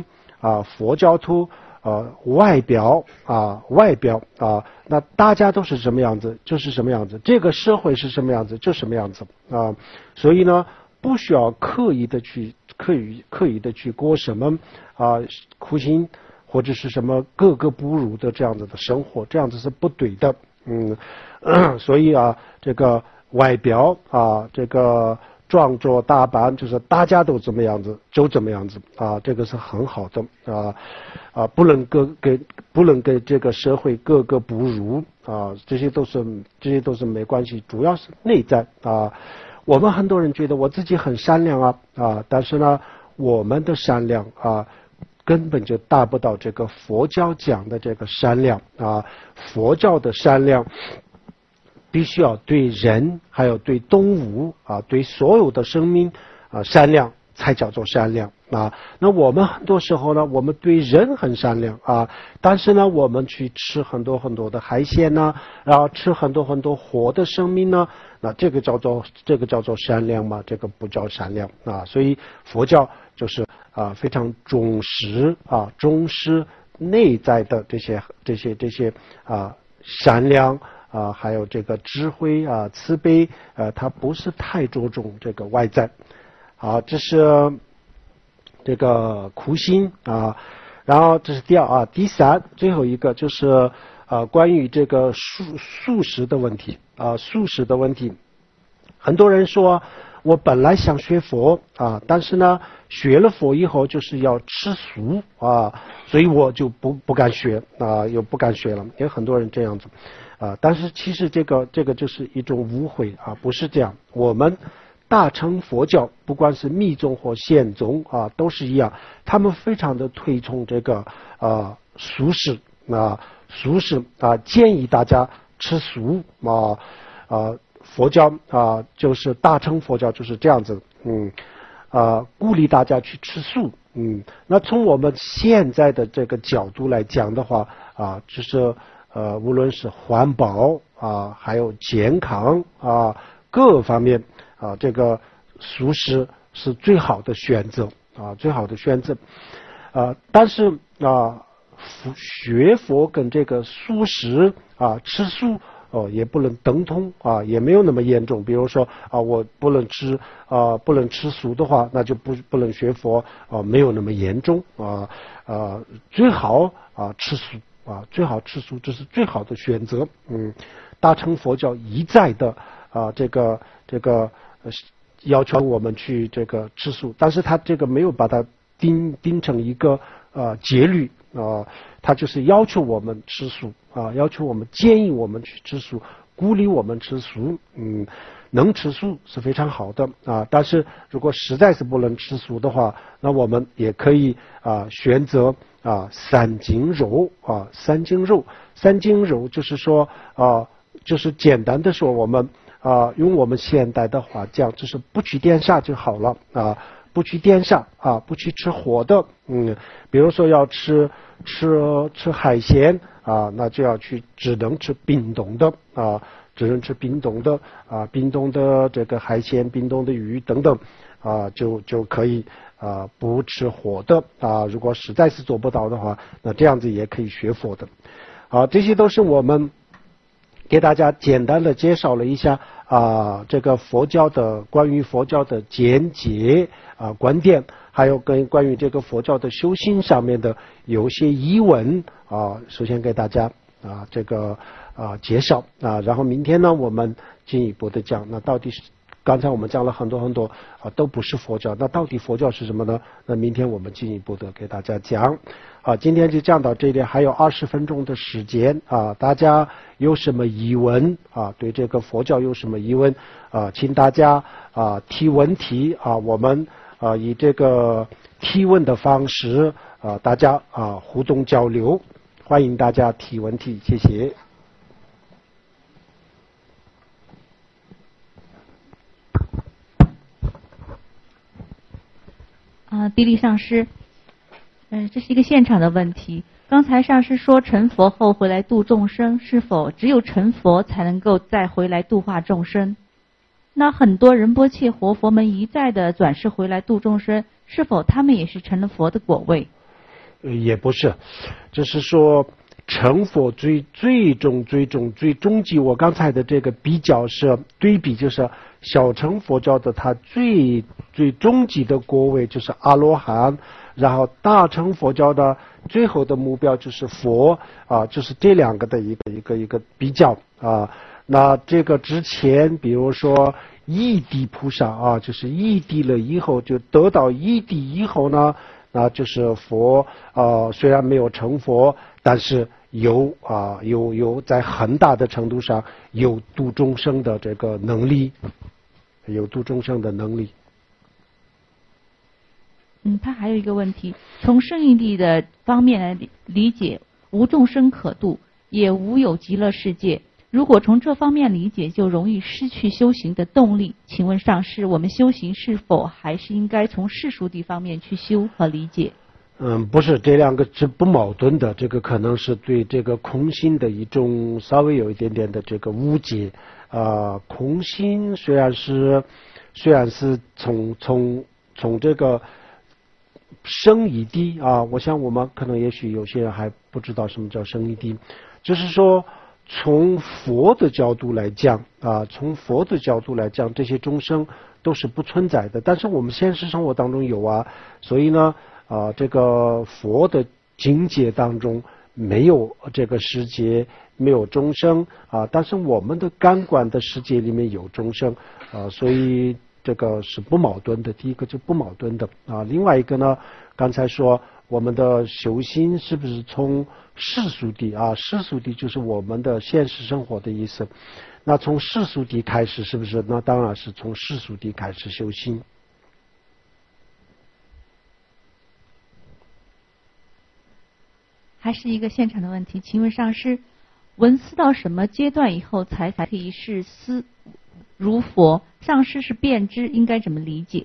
外表那大家都是什么样子就是什么样子，这个社会是什么样子就什么样子所以呢不需要刻意的去过什么苦行或者是什么格格不入的这样子的生活，这样子是不对的所以这个外表这个装作打扮就是大家都怎么样子就怎么样子这个是很好的不能跟这个社会格格不入这些都是没关系，主要是内在我们很多人觉得我自己很善良但是呢我们的善良根本就达不到这个佛教讲的这个善良佛教的善良必须要对人还有对动物对所有的生命善良才叫做善良那我们很多时候呢，我们对人很善良但是呢我们去吃很多很多的海鲜然后吃很多很多活的生命那这个叫做善良吗？这个不叫善良所以佛教就是非常重视内在的这些善良还有这个智慧慈悲它不是太着重这个外在这是这个苦心然后这是第三，最后一个就是关于这个素食的问题素食的问题，很多人说我本来想学佛但是呢学了佛以后就是要吃素所以我就不敢学又不敢学了，也很多人这样子但是其实这个就是一种误会不是这样。我们大乘佛教不管是密宗或显宗都是一样，他们非常的推崇这个素食素食建议大家吃素佛教就是大乘佛教就是这样子鼓励大家去吃素那从我们现在的这个角度来讲的话就是无论是环保还有健康各方面这个素食是最好的选择最好的选择但是学佛跟这个素食吃素也不能等同也没有那么严重。比如说我不能吃素的话，那就不能学佛没有那么严重最好吃素最好吃素，这是最好的选择。大乘佛教一再的这个要求我们去这个吃素，但是他这个没有把它定成一个戒律他就是要求我们吃素要求我们建议我们去吃素，鼓励我们吃素能吃素是非常好的但是如果实在是不能吃素的话，那我们也可以选择三净肉三净肉就是说就是简单的说我们用我们现代的话讲就是不去颠煞就好了不去颠煞不去吃活的比如说要吃海鲜那就要只能吃冰冻的只能吃冰冻的这个海鲜，冰冻的鱼等等就可以不吃活的如果实在是做不到的话，那这样子也可以学佛的这些都是我们给大家简单的介绍了一下这个关于佛教的简介观点，还有关于这个佛教的修行上面的有些疑问首先给大家这个介绍然后明天呢我们进一步的讲，那到底是刚才我们讲了很多都不是佛教，那到底佛教是什么呢？那明天我们进一步的给大家讲今天就讲到这里，还有20分钟的时间大家有什么疑问对这个佛教有什么疑问请大家提问题我们以这个提问的方式大家互动交流，欢迎大家提问题，谢谢。 地利上师，这是一个现场的问题。刚才上师说成佛后回来度众生，是否只有成佛才能够再回来度化众生？那很多仁波切活佛们一再的转世回来度众生，是否他们也是成了佛的果位？ 也不是，就是说成佛最终极，我刚才的这个比较是对比，就是小乘佛教的它最终极的果位就是阿罗汉，然后大乘佛教的最后的目标就是佛就是这两个的一个比较那这个之前比如说异地菩萨就是异地了以后，就得到异地以后呢，那就是佛虽然没有成佛，但是有在很大的程度上有度众生的这个能力，有度众生的能力。 他还有一个问题，从圣义地的方面来理解，无众生可度，也无有极乐世界。如果从这方面理解，就容易失去修行的动力。请问上师，我们修行是否还是应该从世俗地方面去修和理解？ 不是，这两个是不矛盾的，这个可能是对这个空性的一种稍微有一点点的这个误解空性虽然是从这个生义地我想我们可能也许有些人还不知道什么叫生义地，就是说从佛的角度来讲这些众生都是不存在的，但是我们现实生活当中有所以呢这个佛的境界当中没有这个世界，没有众生啊，但是我们的感官的世界里面有众生啊，所以这个是不矛盾的。第一个就不矛盾的啊，另外一个呢，刚才说我们的修心是不是从世俗谛啊？世俗谛就是我们的现实生活的意思。那从世俗谛开始是不是？那当然是从世俗谛开始修心。 还是一个现场的问题，请问上师，闻思到什么阶段以后才可以是思如佛？上师是遍知，应该怎么理解？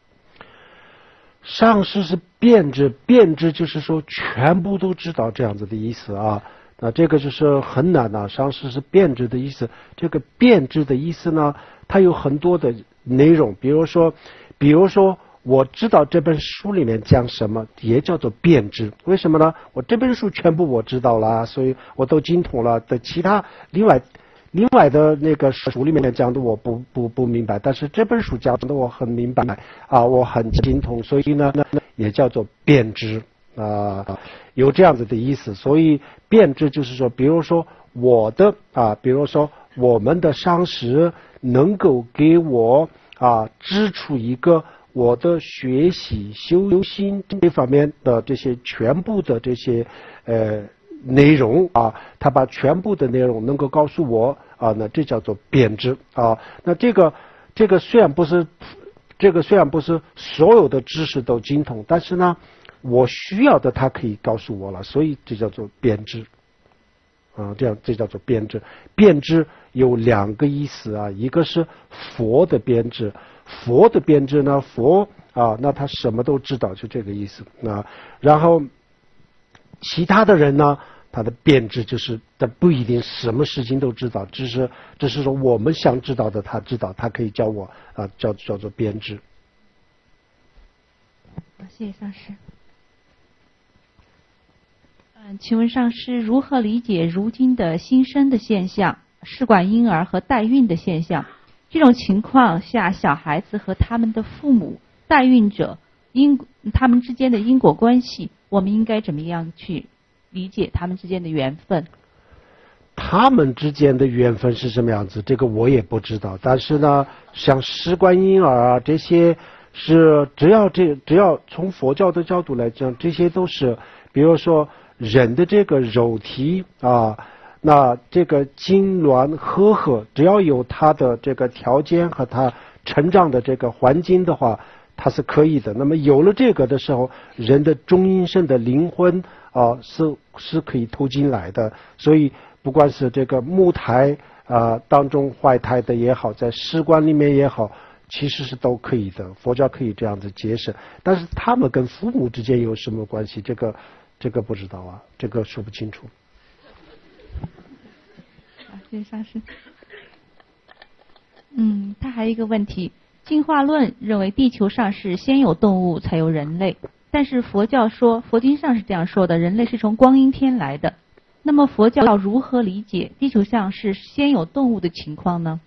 上师是遍知，遍知就是说全部都知道这样子的意思啊。那这个就是很难啊。上师是遍知的意思，这个遍知的意思呢，它有很多的内容，比如说我知道这本书里面讲什么，也叫做遍知。为什么呢？我这本书全部我知道了，所以我都精通了。的其他另外的那个书里面讲的我不明白，但是这本书讲的我很明白啊，我很精通，所以呢也叫做遍知啊，有这样子的意思。所以遍知就是说，比如说比如说我们的上师能够给我指出一个我的学习修心这方面的这些全部的这些内容啊，他把全部的内容能够告诉我啊，那这叫做遍知啊。那这个虽然不是所有的知识都精通，但是呢，我需要的他可以告诉我了，所以这叫做遍知啊。这叫做遍知。遍知有两个意思啊，一个是佛的遍知，佛的遍知呢，佛啊，那他什么都知道，就这个意思啊。然后其他的人呢，他的遍知就是他不一定什么事情都知道，只是说我们想知道的他知道，他可以教我啊，叫做遍知。 谢谢上师。请问上师如何理解如今的新生的现象，试管婴儿和代孕的现象？这种情况下，小孩子和他们的父母、代孕者他们之间的因果关系，我们应该怎么样去理解他们之间的缘分？ 他们之间的缘分是什么样子？这个我也不知道。但是呢，像试管婴儿啊，这些是只要从佛教的角度来讲，这些都是，比如说人的这个肉体啊，那这个精卵和合，只要有它的这个条件和它成长的这个环境的话，它是可以的。那么有了这个的时候，人的中阴身的灵魂啊是可以投进来的。所以不管是这个母胎当中怀胎的也好，在试管里面也好，其实是都可以的。佛教可以这样子解释。但是他们跟父母之间有什么关系？这个不知道啊，这个说不清楚。 好，谢谢上师。他还有一个问题，进化论认为地球上是先有动物才有人类，但是佛教说，佛经上是这样说的，人类是从光阴天来的。那么佛教如何理解地球上是先有动物的情况呢？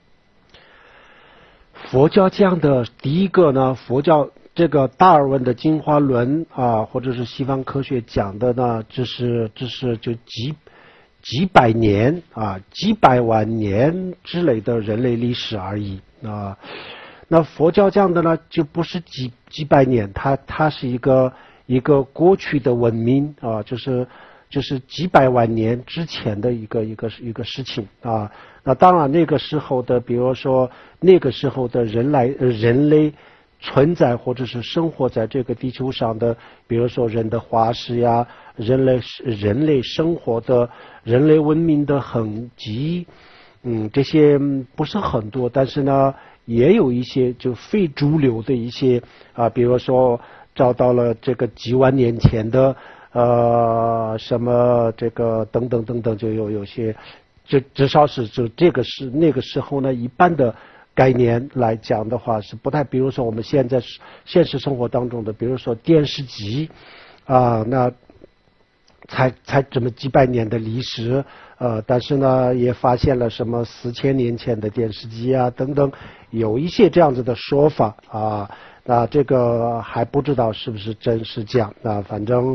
佛教讲的第一个呢，佛教这个达尔文的进化论啊，或者是西方科学讲的呢，这是就几百年啊，几百万年之类的人类历史而已啊。那佛教讲的呢，就不是几百年，它是一个过去的文明啊，就是几百万年之前的一个事情啊。那当然那个时候的，比如说那个时候的人类存在或者是生活在这个地球上的，比如说人的化石呀，人类生活的人类文明的痕迹，这些不是很多，但是呢也有一些就非主流的一些比如说找到了这个几万年前的什么这个等等，就有些就至少是就这个是那个时候呢，一般的概念来讲的话是不太，比如说我们现在现实生活当中的，比如说电视机那才这么几百年的历史但是呢也发现了什么4000年前的电视机啊等等，有一些这样子的说法那这个还不知道是不是真是这样反正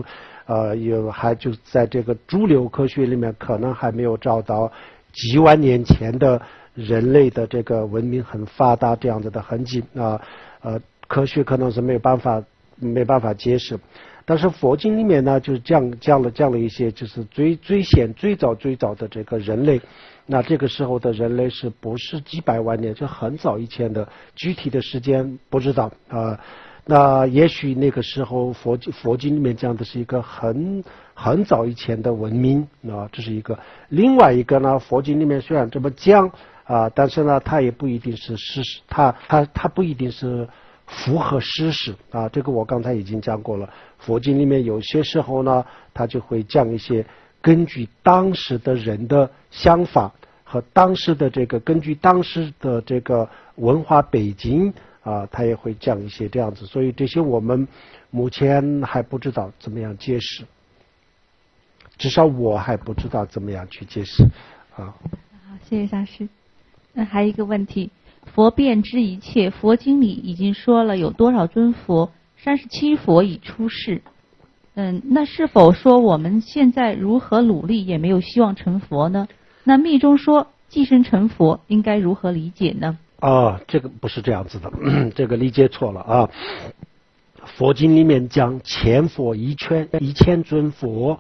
还就在这个主流科学里面，可能还没有找到几万年前的人类的这个文明很发达这样子的痕迹科学可能是没办法解释。但是佛经里面呢，就是讲了一些，就是最早的这个人类，那这个时候的人类是不是几百万年，就很早以前的，具体的时间不知道那也许那个时候佛经里面讲的是一个很早以前的文明这是一个。另外一个呢，佛经里面虽然这么讲但是呢，它也不一定是事实，它不一定是符合事实这个我刚才已经讲过了。佛经里面有些时候呢，它就会讲一些根据当时的人的想法和根据当时的这个文化背景它也会讲一些这样子。所以这些我们目前还不知道怎么样解释，至少我还不知道怎么样去解释好，谢谢上师。那还有一个问题，佛遍知一切，佛经里已经说了有多少尊佛，37佛已出世。那是否说我们现在如何努力也没有希望成佛呢？那密中说寄生成佛，应该如何理解呢？ 这个不是这样子的，这个理解错了佛经里面讲前佛1000尊佛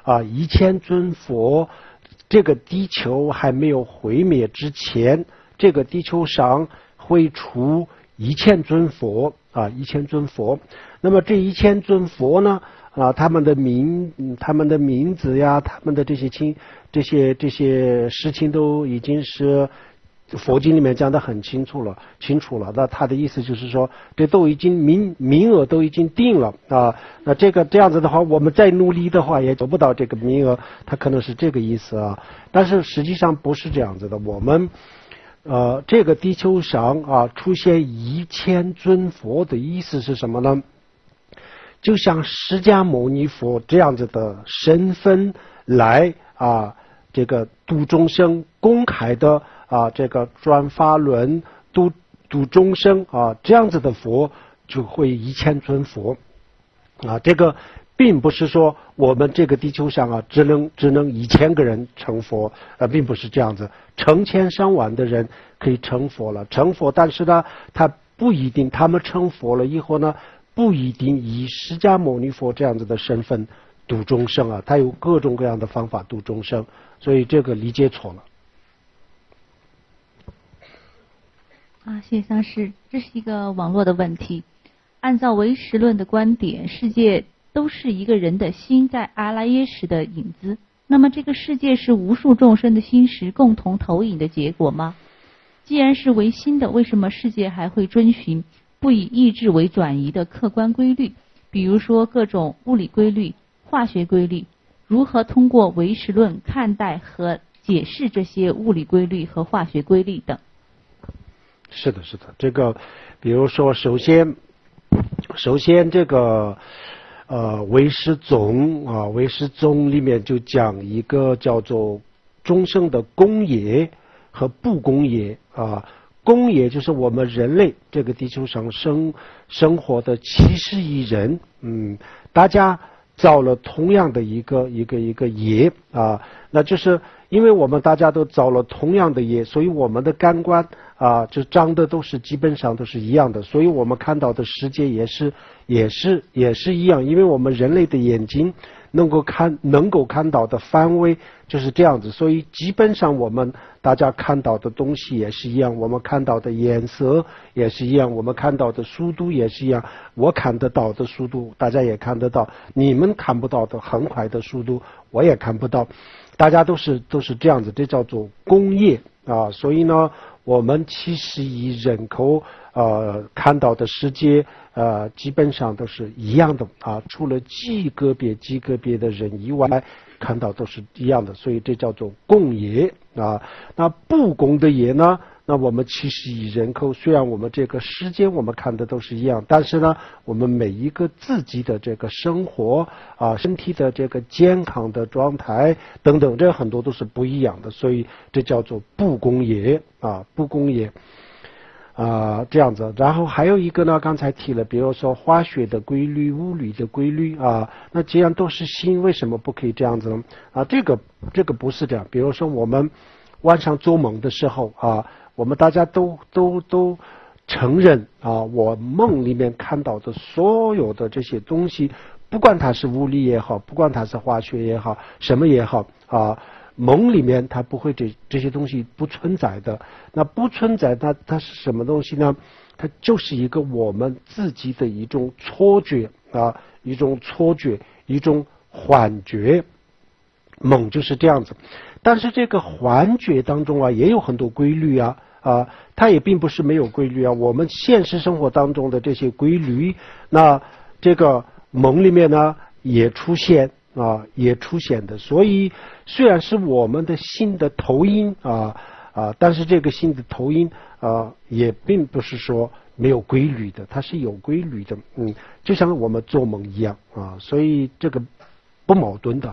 1000尊佛，这个地球还没有毁灭之前，这个地球上会出1000尊佛1000尊佛。那么这1000尊佛呢他们的名字呀，他们的这些事情都已经是佛经里面讲得很清楚了。那他的意思就是说，这都已经名额都已经定了那这样子的话，我们再努力的话也得不到这个名额，他可能是这个意思但是实际上不是这样子的。我们这个地球上出现1000尊佛的意思是什么呢？就像释迦牟尼佛这样子的身份来这个度众生，公开的这个转法轮度众生这样子的佛就会1000尊佛这个并不是说我们这个地球上只能1000个人成佛并不是这样子，成千上万的人可以成佛了，但是呢，他不一定，他们成佛了以后呢，不一定以释迦牟尼佛这样子的身份度众生他有各种各样的方法度众生，所以这个理解错了。 谢谢上师，这是一个网络的问题。按照唯识论的观点，世界都是一个人的心在阿赖耶识的影子，那么这个世界是无数众生的心识共同投影的结果吗？既然是唯心的，为什么世界还会遵循不以意志为转移的客观规律，比如说各种物理规律、化学规律？如何通过唯识论看待和解释这些物理规律和化学规律等？ 是的，这个比如说首先这个唯识宗里面就讲一个叫做众生的公业和不公业公业就是我们人类这个地球上生活的70亿人大家造了同样的一个业那就是因为我们大家都造了同样的业，所以我们的感官就长得基本上都是一样的，所以我们看到的世界也是一样，因为我们人类的眼睛能够看到的范围就是这样子，所以基本上我们大家看到的东西也是一样，我们看到的颜色也是一样，我们看到的速度也是一样，我看得到的速度大家也看得到，你们看不到的很快的速度我也看不到，大家都是这样子，这叫做工业所以呢，我们70亿人口看到的世界基本上都是一样的除了极个别的人以外，看到都是一样的，所以这叫做共业那不共的业呢？那我们70亿人口，虽然我们这个世界我们看的都是一样，但是呢，我们每一个自己的这个生活身体的这个健康的状态等等，这很多都是不一样的，所以这叫做不共业不共业这样子。然后还有一个呢，刚才提了，比如说化学的规律、物理的规律那既然都是心，为什么不可以这样子呢？这个不是这样。比如说我们晚上做梦的时候我们大家都承认我梦里面看到的所有的这些东西，不管它是物理也好，不管它是化学也好，什么也好梦里面它不会这些东西不存在的。那不存在它是什么东西呢？它就是一个我们自己的一种错觉一种错觉，一种幻觉。梦就是这样子。但是这个幻觉当中也有很多规律它也并不是没有规律我们现实生活当中的这些规律，那这个梦里面呢也出现的。所以虽然是我们的心的投影但是这个心的投影也并不是说没有规律的，它是有规律的。就像我们做梦一样所以这个不矛盾的。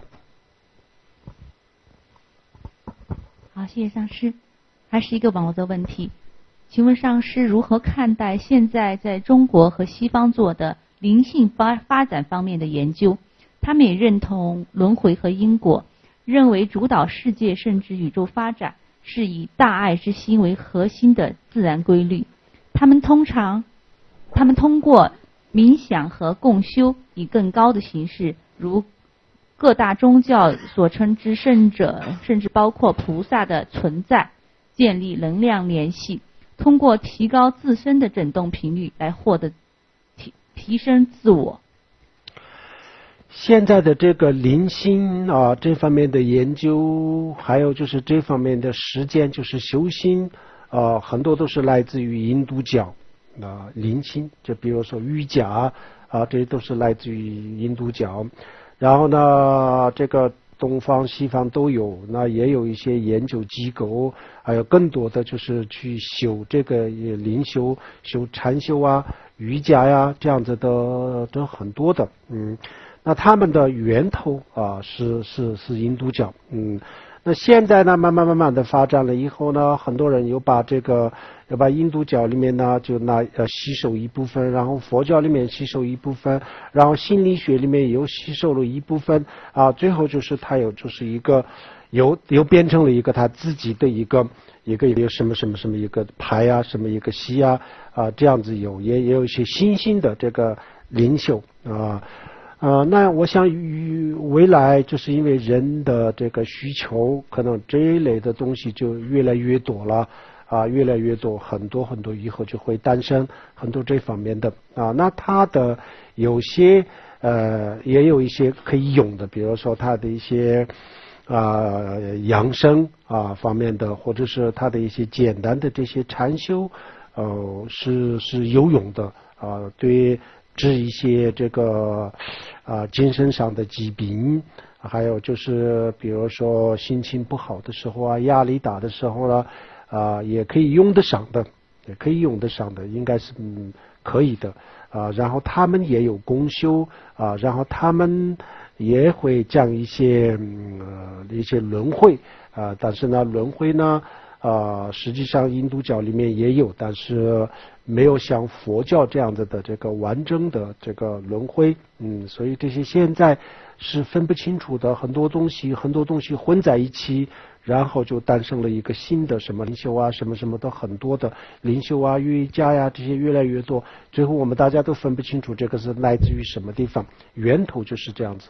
好，谢谢上师。还是一个网络的问题，请问上师如何看待现在在中国和西方做的灵性发展方面的研究？他们也认同轮回和因果，认为主导世界甚至宇宙发展是以大爱之心为核心的自然规律。他们通过冥想和共修，以更高的形式，如各大宗教所称之圣者，甚至包括菩萨的存在，建立能量联系，通过提高自身的振动频率来获得提升自我。 现在的这个灵性这方面的研究，还有就是这方面的实践，就是修心很多都是来自于印度教灵性，就比如说瑜伽这些都是来自于印度教。然后呢这个东方西方都有，那也有一些研究机构，还有更多的就是去修这个灵修、修禅修瑜伽这样子的很多的。那他们的源头是印度教。那现在呢慢慢的发展了以后呢，很多人又把印度教里面呢就吸收一部分，然后佛教里面吸收一部分，然后心理学里面又吸收了一部分最后就是它就是一个又变成了一个他自己的一个什么一个派什么一个系这样子也有一些新兴的这个灵修那我想未来就是因为人的这个需求，可能这一类的东西就越来越多了越来越多，很多以后就会诞生很多这方面的那它的有些也有一些可以用的，比如说它的一些养生方面的，或者是它的一些简单的这些禅修是有用的对治一些这个精神上的疾病，还有就是比如说心情不好的时候压力大的时候呢也可以用得上的，应该是可以的然后他们也有公修然后他们也会讲一些轮回但是呢轮回呢实际上印度教里面也有，但是没有像佛教这样子的这个完整的这个轮回所以这些现在是分不清楚的，很多东西混在一起，然后就诞生了一个新的什么灵修什么的，很多的灵修瑜伽这些越来越多，最后我们大家都分不清楚这个是来自于什么地方，源头就是这样子。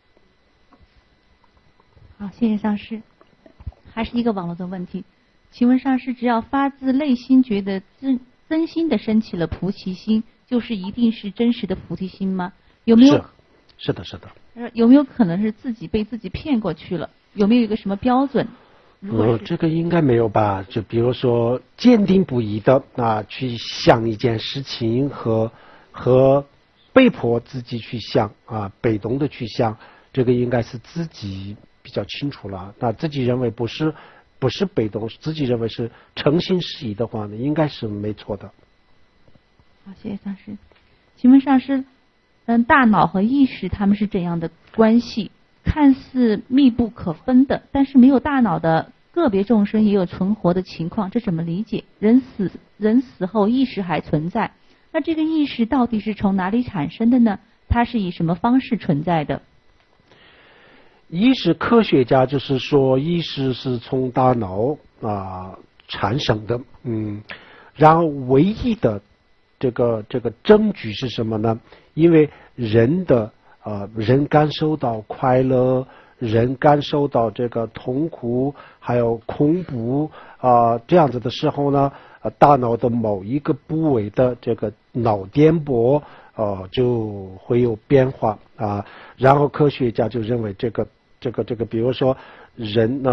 好，谢谢上师。还是一个网络的问题，请问上师，只要发自内心觉得真心的升起了菩提心，就是一定是真实的菩提心吗？有没有？ 是的。 有没有可能是自己被自己骗过去了？有没有一个什么标准？ 这个应该没有吧？就比如说坚定不移的去想一件事情和被迫自己去想被动的去想，这个应该是自己比较清楚了。那自己认为不是被动，自己认为是诚心实意的话呢，应该是没错的。 好，谢谢上师。请问上师，大脑和意识他们是怎样的关系？看似密不可分的，但是没有大脑的个别众生也有存活的情况，这怎么理解？人死后意识还存在，那这个意识到底是从哪里产生的呢？它是以什么方式存在的？ 意识科学家就是说，意识是从大脑产生的，然后唯一的这个证据是什么呢？因为人感受到快乐，人感受到这个痛苦，还有恐怖这样子的时候呢，大脑的某一个部位的这个脑电波就会有变化然后科学家就认为这个，比如说人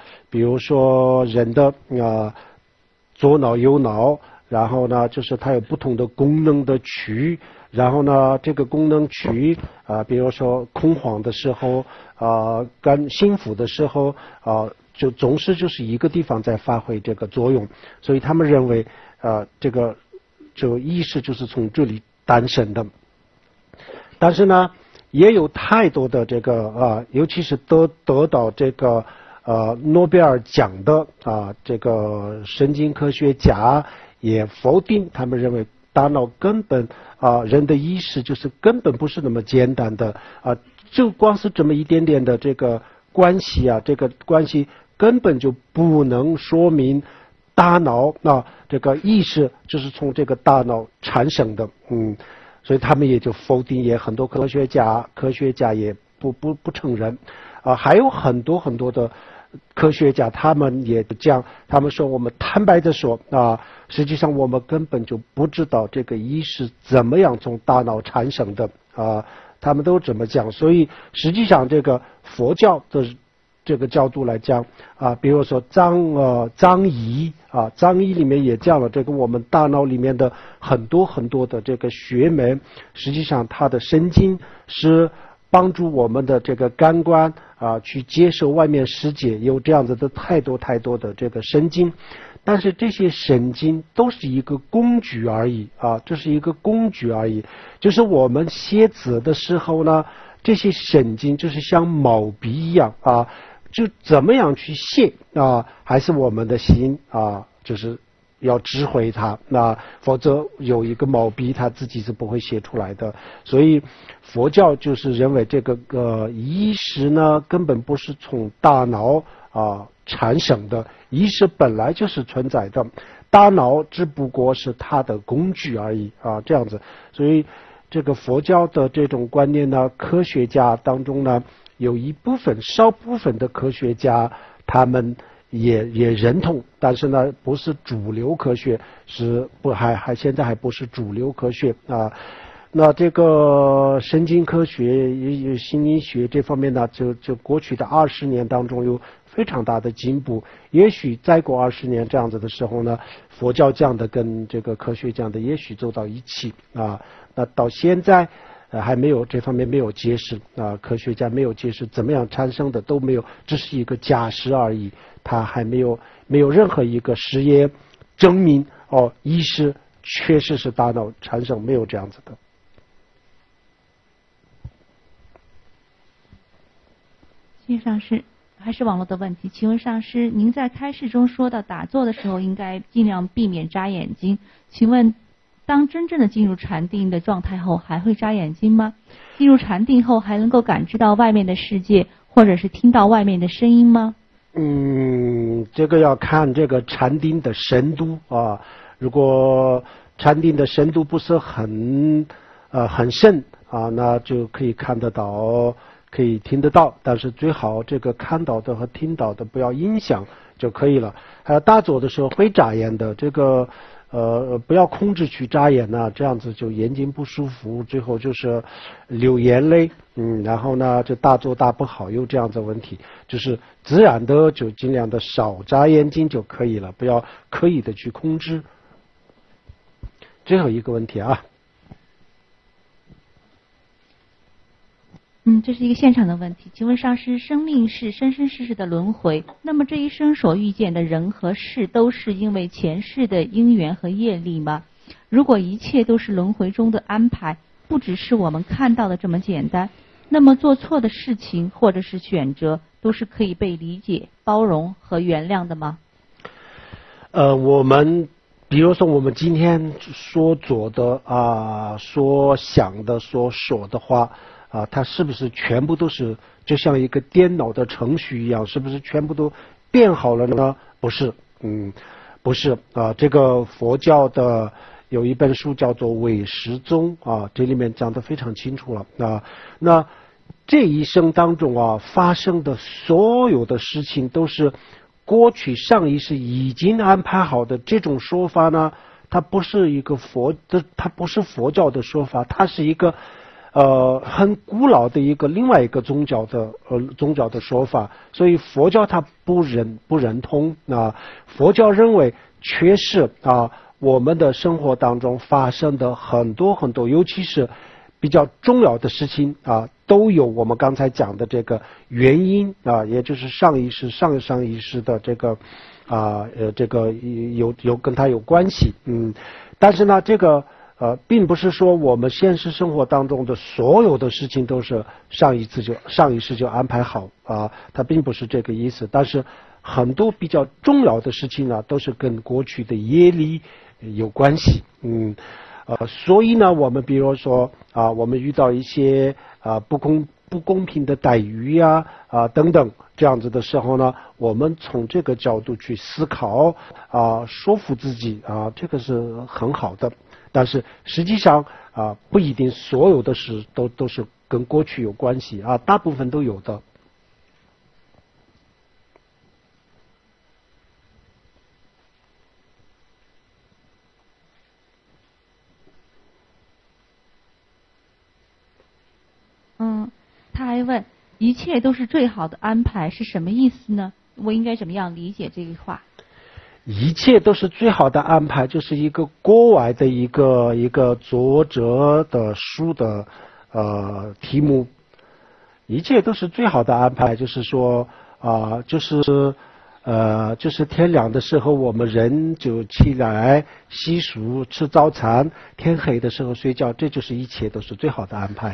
的左脑右脑，然后呢就是它有不同的功能的区，然后呢这个功能区比如说恐慌的时候跟幸福的时候就总是就是一个地方在发挥这个作用，所以他们认为这个意识就是从这里诞生的。但是呢也有太多的这个尤其是得到这个诺贝尔奖的这个神经科学家也否定，他们认为大脑根本人的意识就是根本不是那么简单的就光是这么一点点的这个关系这个关系根本就不能说明大脑这个意识就是从这个大脑产生的所以他们也就否定，也很多科学家也不承认还有很多的科学家他们也讲，他们说我们坦白的说实际上我们根本就不知道这个意识怎么样从大脑产生的他们都这么讲。所以实际上这个佛教的这个角度来讲比如说藏医里面也讲了这个我们大脑里面的很多的这个穴门，实际上它的神经是帮助我们的这个感官去接受外面世界，有这样子的太多的这个神经，但是这些神经都是一个工具而已这是一个工具而已。就是我们写字的时候呢，这些神经就是像毛笔一样就怎么样去写还是我们的心就是要指挥它，否则有一个毛笔它自己是不会写出来的。所以佛教就是认为这个意识呢根本不是从大脑产生的，意识本来就是存在的，大脑只不过是它的工具而已这样子。所以这个佛教的这种观念呢，科学家当中呢有少部分的科学家他们也认同，但是呢不是主流科学，现在还不是主流科学那这个神经科学心理学这方面呢就过去的20年当中有非常大的进步，也许再过20年这样子的时候呢，佛教讲的跟这个科学讲的也许走到一起那到现在还没有这方面没有解释科学家没有解释怎么样产生的都没有，只是一个假设而已，他还没有任何一个实验证明意识确实是大脑产生，没有这样子的。 谢谢上师。还是网络的问题，请问上师，您在开示中说到打坐的时候应该尽量避免眨眼睛，请问当真正的进入禅定的状态后还会眨眼睛吗？进入禅定后还能够感知到外面的世界或者是听到外面的声音吗？ 这个要看这个禅定的深度如果禅定的深度不是很深那就可以看得到可以听得到，但是最好这个看到的和听到的不要影响就可以了。还有打坐的时候会眨眼的，这个不要控制去眨眼这样子就眼睛不舒服，最后就是流眼泪然后呢就打坐打不好，有这样子的问题，就是自然的就尽量的少眨眼睛就可以了，不要刻意的去控制。最后一个问题这是一个现场的问题，请问上师，生命是生生世世的轮回，那么这一生所遇见的人和事都是因为前世的因缘和业力吗？如果一切都是轮回中的安排，不只是我们看到的这么简单， 那么做错的事情或者是选择都是可以被理解、包容和原谅的吗？ 我们比如说我们今天说做的说想的、说说的话它是不是全部都是就像一个电脑的程序一样，是不是全部都变好了呢？不是，不是这个佛教的有一本书叫做《唯识宗》这里面讲得非常清楚了那这一生当中发生的所有的事情都是过去上一世已经安排好的，这种说法呢，它不是一个它不是佛教的说法，它是一个很古老的另外一个宗教的说法，所以佛教它不认同佛教认为确实我们的生活当中发生的很多很多，尤其是比较重要的事情都有我们刚才讲的这个原因也就是上一世、上上一世的这个这个有跟它有关系但是呢这个并不是说我们现实生活当中的所有的事情都是上一世就安排好它并不是这个意思。但是很多比较重要的事情呢，都是跟过去的业力有关系所以呢，我们比如说我们遇到一些不公平的待遇等等这样子的时候呢，我们从这个角度去思考说服自己这个是很好的。但是实际上不一定所有的事都是跟过去有关系大部分都有的。 他还问一切都是最好的安排是什么意思呢？我应该怎么样理解这句话？ 一切都是最好的安排，就是一个国外的一个作者的书的题目。一切都是最好的安排，就是说就是天亮的时候我们人就起来洗漱吃早餐，天黑的时候睡觉，这就是一切都是最好的安排。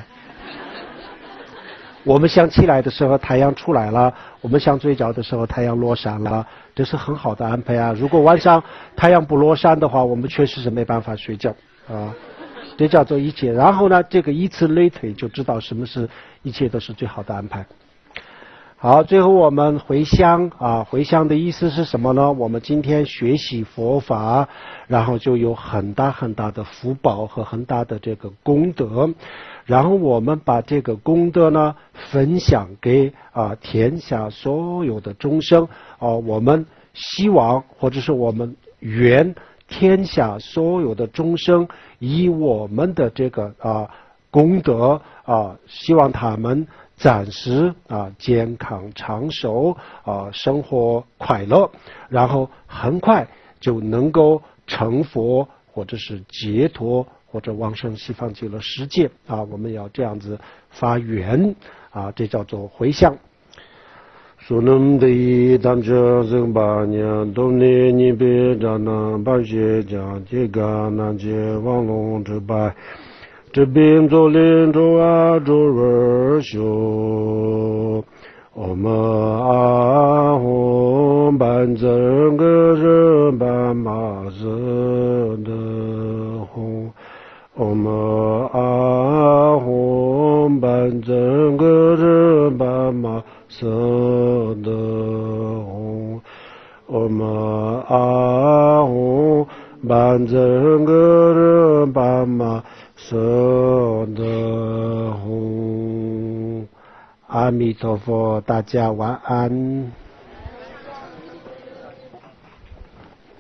我们想起来的时候太阳出来了，我们想睡觉的时候太阳落山了，这是很好的安排如果晚上太阳不落山的话，我们确实是没办法睡觉这叫做一切。然后呢，这个以此类推，就知道什么是一切都是最好的安排。好，最后我们回向回向的意思是什么呢？我们今天学习佛法，然后就有很大很大的福报和很大的这个功德，然后我们把这个功德呢分享给天下所有的众生我们希望或者是我们愿天下所有的众生以我们的这个功德希望他们暂时健康长寿生活快乐，然后很快就能够成佛或者是解脱或者往生西方极乐世界我们要这样子发愿这叫做回向。苏能的当着正八年东尼尼别扎那八学讲这个那些王龙之拜这边做连周周日修我们红班整个人班马子的红我们红班整个人班马色的红我们红班整个人班马色的红。阿弥陀佛，大家晚安。